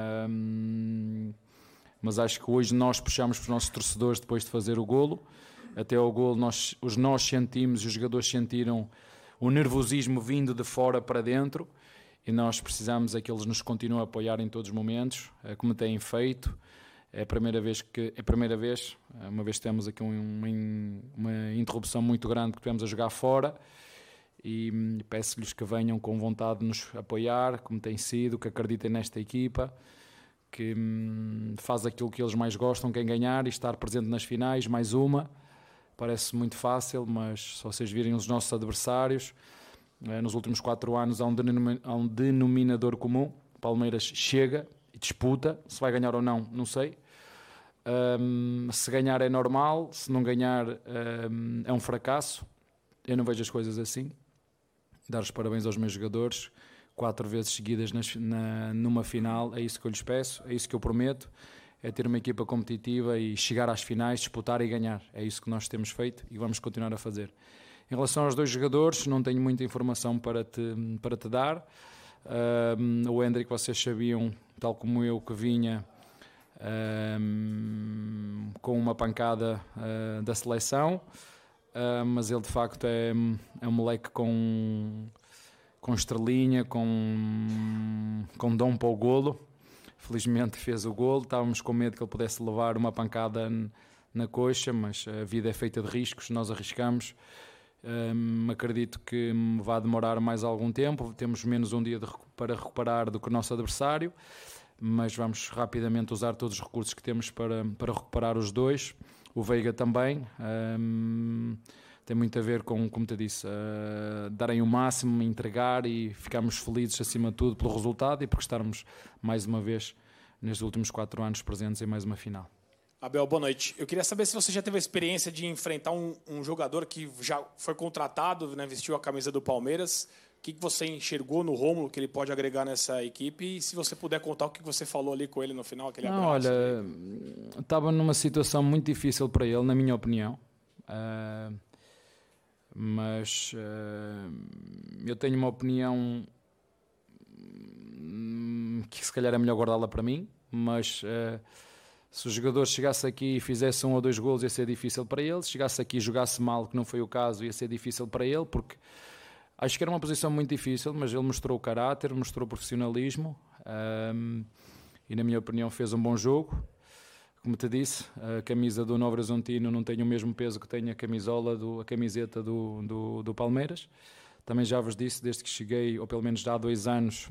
mas acho que hoje nós puxamos para os nossos torcedores depois de fazer o golo. Até ao golo nós sentimos e os jogadores sentiram o nervosismo vindo de fora para dentro, e nós precisamos é que eles nos continuem a apoiar em todos os momentos, como têm feito. É a primeira vez, uma vez temos aqui uma interrupção muito grande que tivemos a jogar fora, e peço-lhes que venham com vontade de nos apoiar, como tem sido, que acreditem nesta equipa, que faz aquilo que eles mais gostam, que é ganhar e estar presente nas finais, mais uma. Parece muito fácil, mas se vocês virem os nossos adversários, nos últimos 4 anos há um denominador comum. O Palmeiras chega e disputa, se vai ganhar ou não, não sei. Se ganhar é normal, se não ganhar é um fracasso. Eu não vejo as coisas assim. Dar os parabéns aos meus jogadores, 4 vezes seguidas numa final, é isso que eu lhes peço, é isso que eu prometo, é ter uma equipa competitiva e chegar às finais, disputar e ganhar. É isso que nós temos feito e vamos continuar a fazer. Em relação aos 2 jogadores, não tenho muita informação para te dar. O Hendrick, vocês sabiam, tal como eu, que vinha com uma pancada da seleção, mas ele de facto é um moleque com estrelinha, com dom para o golo. Felizmente fez o golo. Estávamos com medo que ele pudesse levar uma pancada na coxa, mas a vida é feita de riscos, nós arriscamos. Acredito que vai demorar mais algum tempo, temos menos um dia para recuperar do que o nosso adversário, mas vamos rapidamente usar todos os recursos que temos para recuperar os 2. O Veiga também tem muito a ver com, como te disse, darem o máximo, entregar e ficarmos felizes acima de tudo pelo resultado e por estarmos mais uma vez nestes últimos 4 anos presentes em mais uma final. Abel, boa noite. Eu queria saber se você já teve a experiência de enfrentar um jogador que já foi contratado, né, vestiu a camisa do Palmeiras. O que você enxergou no Rômulo que ele pode agregar nessa equipe? E se você puder contar o que você falou ali com ele no final, aquele abraço. Olha, estava numa situação muito difícil para ele, na minha opinião. Mas eu tenho uma opinião que se calhar é melhor guardá-la para mim, mas Se os jogadores chegassem aqui e fizessem 1 ou 2 golos, ia ser difícil para ele. Se chegasse aqui e jogasse mal, que não foi o caso, ia ser difícil para ele, porque acho que era uma posição muito difícil, mas ele mostrou caráter, mostrou profissionalismo e, na minha opinião, fez um bom jogo. Como te disse, a camisa do Novo Horizontino não tem o mesmo peso que tem a camiseta do Palmeiras. Também já vos disse, desde que cheguei, ou pelo menos já há 2 anos,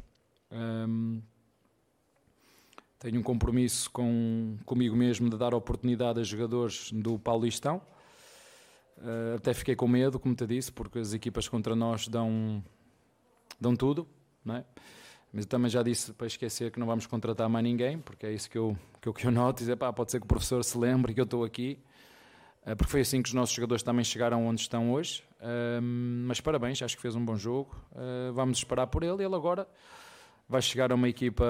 tenho um compromisso comigo mesmo de dar oportunidade a jogadores do Paulistão. Até fiquei com medo, como te disse, porque as equipas contra nós dão tudo, não é? Mas eu também já disse para esquecer que não vamos contratar mais ninguém, porque é isso que eu noto. Dizer, pode ser que o professor se lembre que eu estou aqui, porque foi assim que os nossos jogadores também chegaram onde estão hoje. Mas parabéns, acho que fez um bom jogo. Vamos esperar por ele. Ele agora vai chegar a uma equipa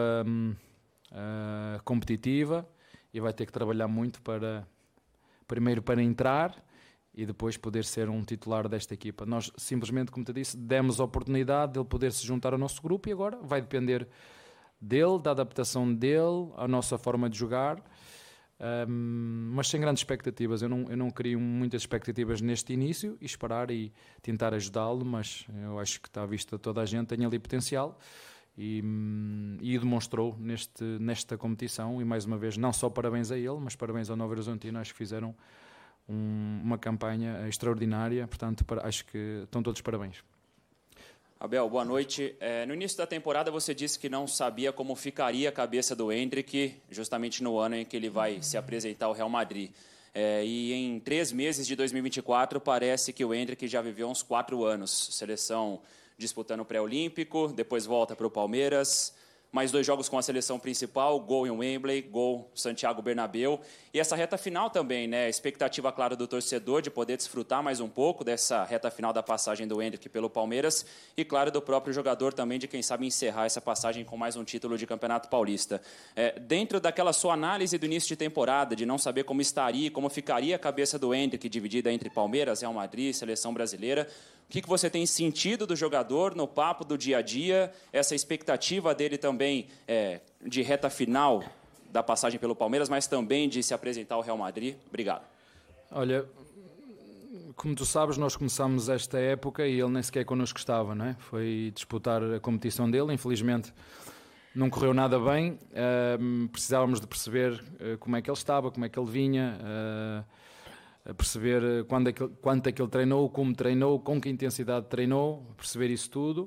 competitiva e vai ter que trabalhar muito primeiro para entrar e depois poder ser um titular desta equipa. Nós simplesmente, como te disse, demos a oportunidade de ele poder se juntar ao nosso grupo e agora vai depender dele, da adaptação dele, à nossa forma de jogar, mas sem grandes expectativas. Eu não crio muitas expectativas neste início e esperar e tentar ajudá-lo, mas eu acho que está à vista toda a gente, tem ali potencial e demonstrou nesta competição e mais uma vez, não só parabéns a ele, mas parabéns ao Novo Horizontino, acho que fizeram uma campanha extraordinária, portanto acho que estão todos parabéns. Abel, boa noite. No início da temporada você disse que não sabia como ficaria a cabeça do Endrick justamente no ano em que ele vai se apresentar ao Real Madrid. E em 3 meses de 2024 parece que o Endrick já viveu uns 4 anos. Seleção disputando o pré-olímpico, depois volta para o Palmeiras, mais 2 jogos com a seleção principal, gol em Wembley, gol Santiago Bernabéu. E essa reta final também, né? Expectativa, claro, do torcedor de poder desfrutar mais um pouco dessa reta final da passagem do Endrick pelo Palmeiras e, claro, do próprio jogador também de, quem sabe, encerrar essa passagem com mais um título de Campeonato Paulista. Dentro daquela sua análise do início de temporada, de não saber como estaria, como ficaria a cabeça do Endrick dividida entre Palmeiras, Real Madrid, Seleção Brasileira, o que você tem sentido do jogador no papo do dia a dia, essa expectativa dele também de reta final da passagem pelo Palmeiras, mas também de se apresentar ao Real Madrid? Obrigado. Olha, como tu sabes, nós começamos esta época e ele nem sequer connosco estava, não é? Foi disputar a competição dele, infelizmente não correu nada bem, precisávamos de perceber como é que ele estava, como é que ele vinha, perceber quanto é que ele treinou, como treinou, com que intensidade treinou, perceber isso tudo.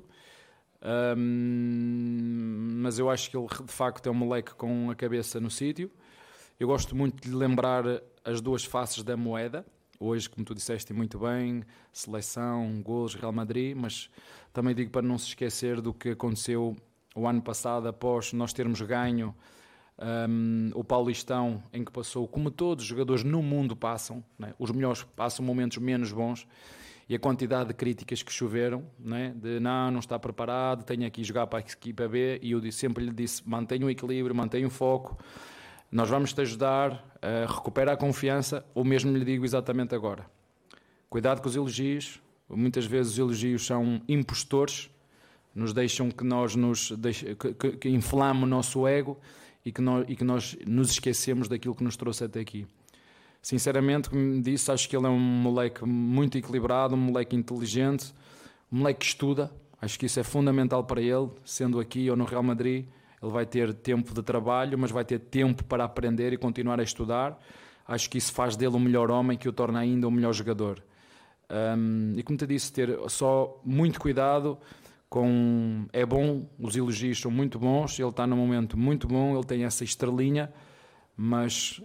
Mas eu acho que ele de facto é um moleque com a cabeça no sítio. Eu gosto muito de lhe lembrar as 2 faces da moeda. Hoje, como tu disseste muito bem, seleção, golos, Real Madrid, mas também digo para não se esquecer do que aconteceu o ano passado, após nós termos ganho o Paulistão, em que passou, como todos os jogadores no mundo passam, né? Os melhores passam momentos menos bons, e a quantidade de críticas que choveram, né? De não está preparado, tenho aqui jogar para a equipa B, e eu sempre lhe disse, mantenha o equilíbrio, mantenha o foco, nós vamos te ajudar, recupera a confiança. O mesmo lhe digo exatamente agora, cuidado com os elogios, muitas vezes os elogios são impostores, nos deixam que nós que inflame o nosso ego e que nós nos esquecemos daquilo que nos trouxe até aqui. Sinceramente, como me disse, acho que ele é um moleque muito equilibrado, um moleque inteligente, um moleque que estuda. Acho que isso é fundamental para ele, sendo aqui ou no Real Madrid. Ele vai ter tempo de trabalho, mas vai ter tempo para aprender e continuar a estudar. Acho que isso faz dele o melhor homem, que o torna ainda o melhor jogador. E como te disse, ter só muito cuidado. É bom, os elogios são muito bons, ele está num momento muito bom, ele tem essa estrelinha, mas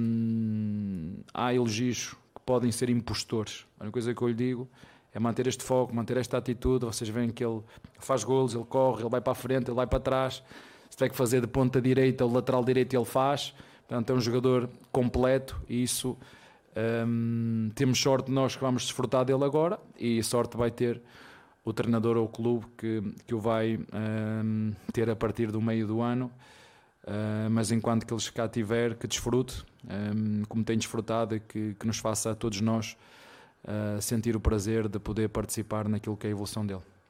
há elogios que podem ser impostores. A única coisa que eu lhe digo é manter este foco, manter esta atitude. Vocês veem que ele faz golos, ele corre, ele vai para a frente, ele vai para trás. Se tiver que fazer de ponta direita ou lateral direito, ele faz. Portanto, é um jogador completo e isso temos sorte nós que vamos desfrutar dele agora, e sorte vai ter o treinador ou o clube que o vai ter a partir do meio do ano, mas enquanto que ele cá tiver, que desfrute, como tem desfrutado, e que nos faça a todos nós sentir o prazer de poder participar naquilo que é a evolução dele.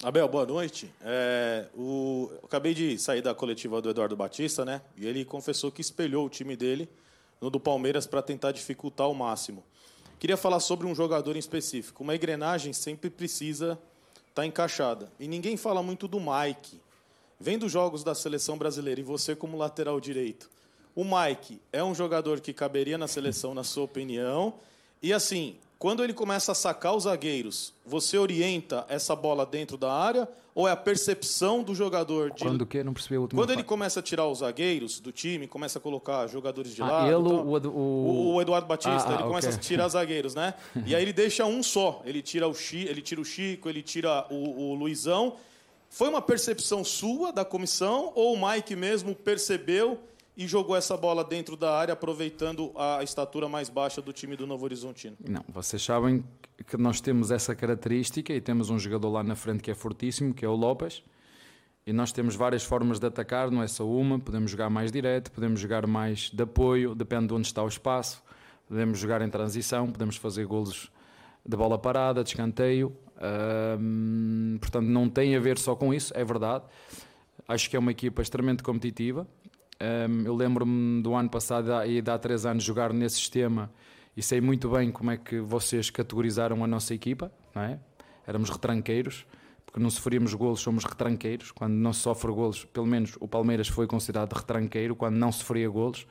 Abel, boa noite. Eu acabei de sair da coletiva do Eduardo Batista, né? E ele confessou que espelhou o time dele no do Palmeiras para tentar dificultar ao máximo. Queria falar sobre um jogador em específico. Uma engrenagem sempre precisa estar encaixada. E ninguém fala muito do Mike. Vendo os jogos da seleção brasileira e você como lateral direito, o Mike é um jogador que caberia na seleção, na sua opinião? E assim, quando ele começa a sacar os zagueiros, você orienta essa bola dentro da área ou é a percepção do jogador? Quando o quê? Não percebi a última Quando parte. ele começa a tirar os zagueiros do time, começa a colocar jogadores de lado... Ele, então, o Eduardo Batista, ele começa ok. a tirar zagueiros, né? E aí ele deixa um só. Ele tira o Chico, ele tira o Luizão. Foi uma percepção sua da comissão ou o Mike mesmo percebeu e jogou essa bola dentro da área, aproveitando a estatura mais baixa do time do Novo Horizontino? Não, vocês sabem que nós temos essa característica e temos um jogador lá na frente que é fortíssimo, que é o Lopes, e nós temos várias formas de atacar, não é só uma, podemos jogar mais direto, podemos jogar mais de apoio, depende de onde está o espaço, podemos jogar em transição, podemos fazer golos de bola parada, de escanteio, portanto não tem a ver só com isso, é verdade. Acho que é uma equipa extremamente competitiva. Eu lembro-me do ano passado e de há 3 anos jogar nesse sistema e sei muito bem como é que vocês categorizaram a nossa equipa, não é? Éramos retranqueiros, porque não sofríamos golos, somos retranqueiros. Quando não se sofre golos, pelo menos o Palmeiras foi considerado retranqueiro, quando não sofria golos.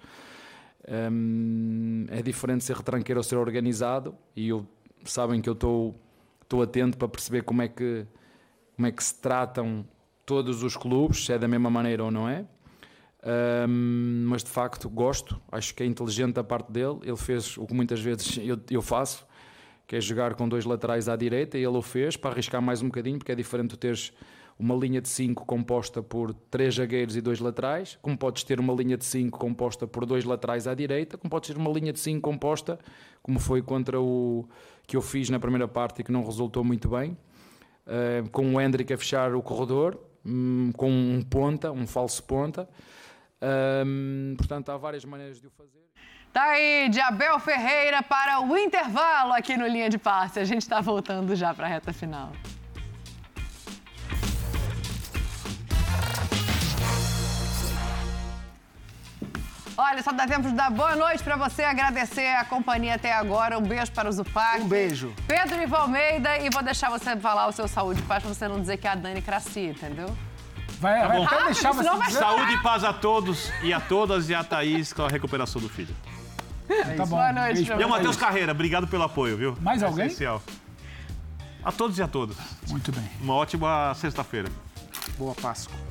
É diferente ser retranqueiro ou ser organizado, e sabem que eu estou atento para perceber como é que se tratam todos os clubes, se é da mesma maneira ou não é. Mas de facto gosto, acho que é inteligente da parte dele. Ele fez o que muitas vezes eu faço, que é jogar com 2 laterais à direita, e ele o fez para arriscar mais um bocadinho, porque é diferente de teres uma linha de 5 composta por 3 zagueiros e 2 laterais, como podes ter uma linha de 5 composta por 2 laterais à direita, como podes ter uma linha de 5 composta, como foi contra o que eu fiz na primeira parte e que não resultou muito bem, com o Hendrick a fechar o corredor, com um ponta, um falso ponta. Portanto, há várias maneiras de o fazer. Tá aí, de Abel Ferreira para o intervalo aqui no Linha de Passe. A gente está voltando já para a reta final. Olha, só dá tempo de dar boa noite para você, agradecer a companhia até agora. Um beijo para o Zupac. Um beijo. Pedro Ivo Almeida, e vou deixar você falar o seu saúde e paz para você não dizer que é a Dani Craci, entendeu? Vai até deixar você dizer. Saúde e paz a todos e a todas, e a Thaís com a recuperação do filho. Tá bom. Boa noite. Beijo E pra o Matheus vocês. Carreira, obrigado pelo apoio, viu? Mais alguém? Essencial. A todos e a todas. Muito bem. Uma ótima sexta-feira. Boa Páscoa.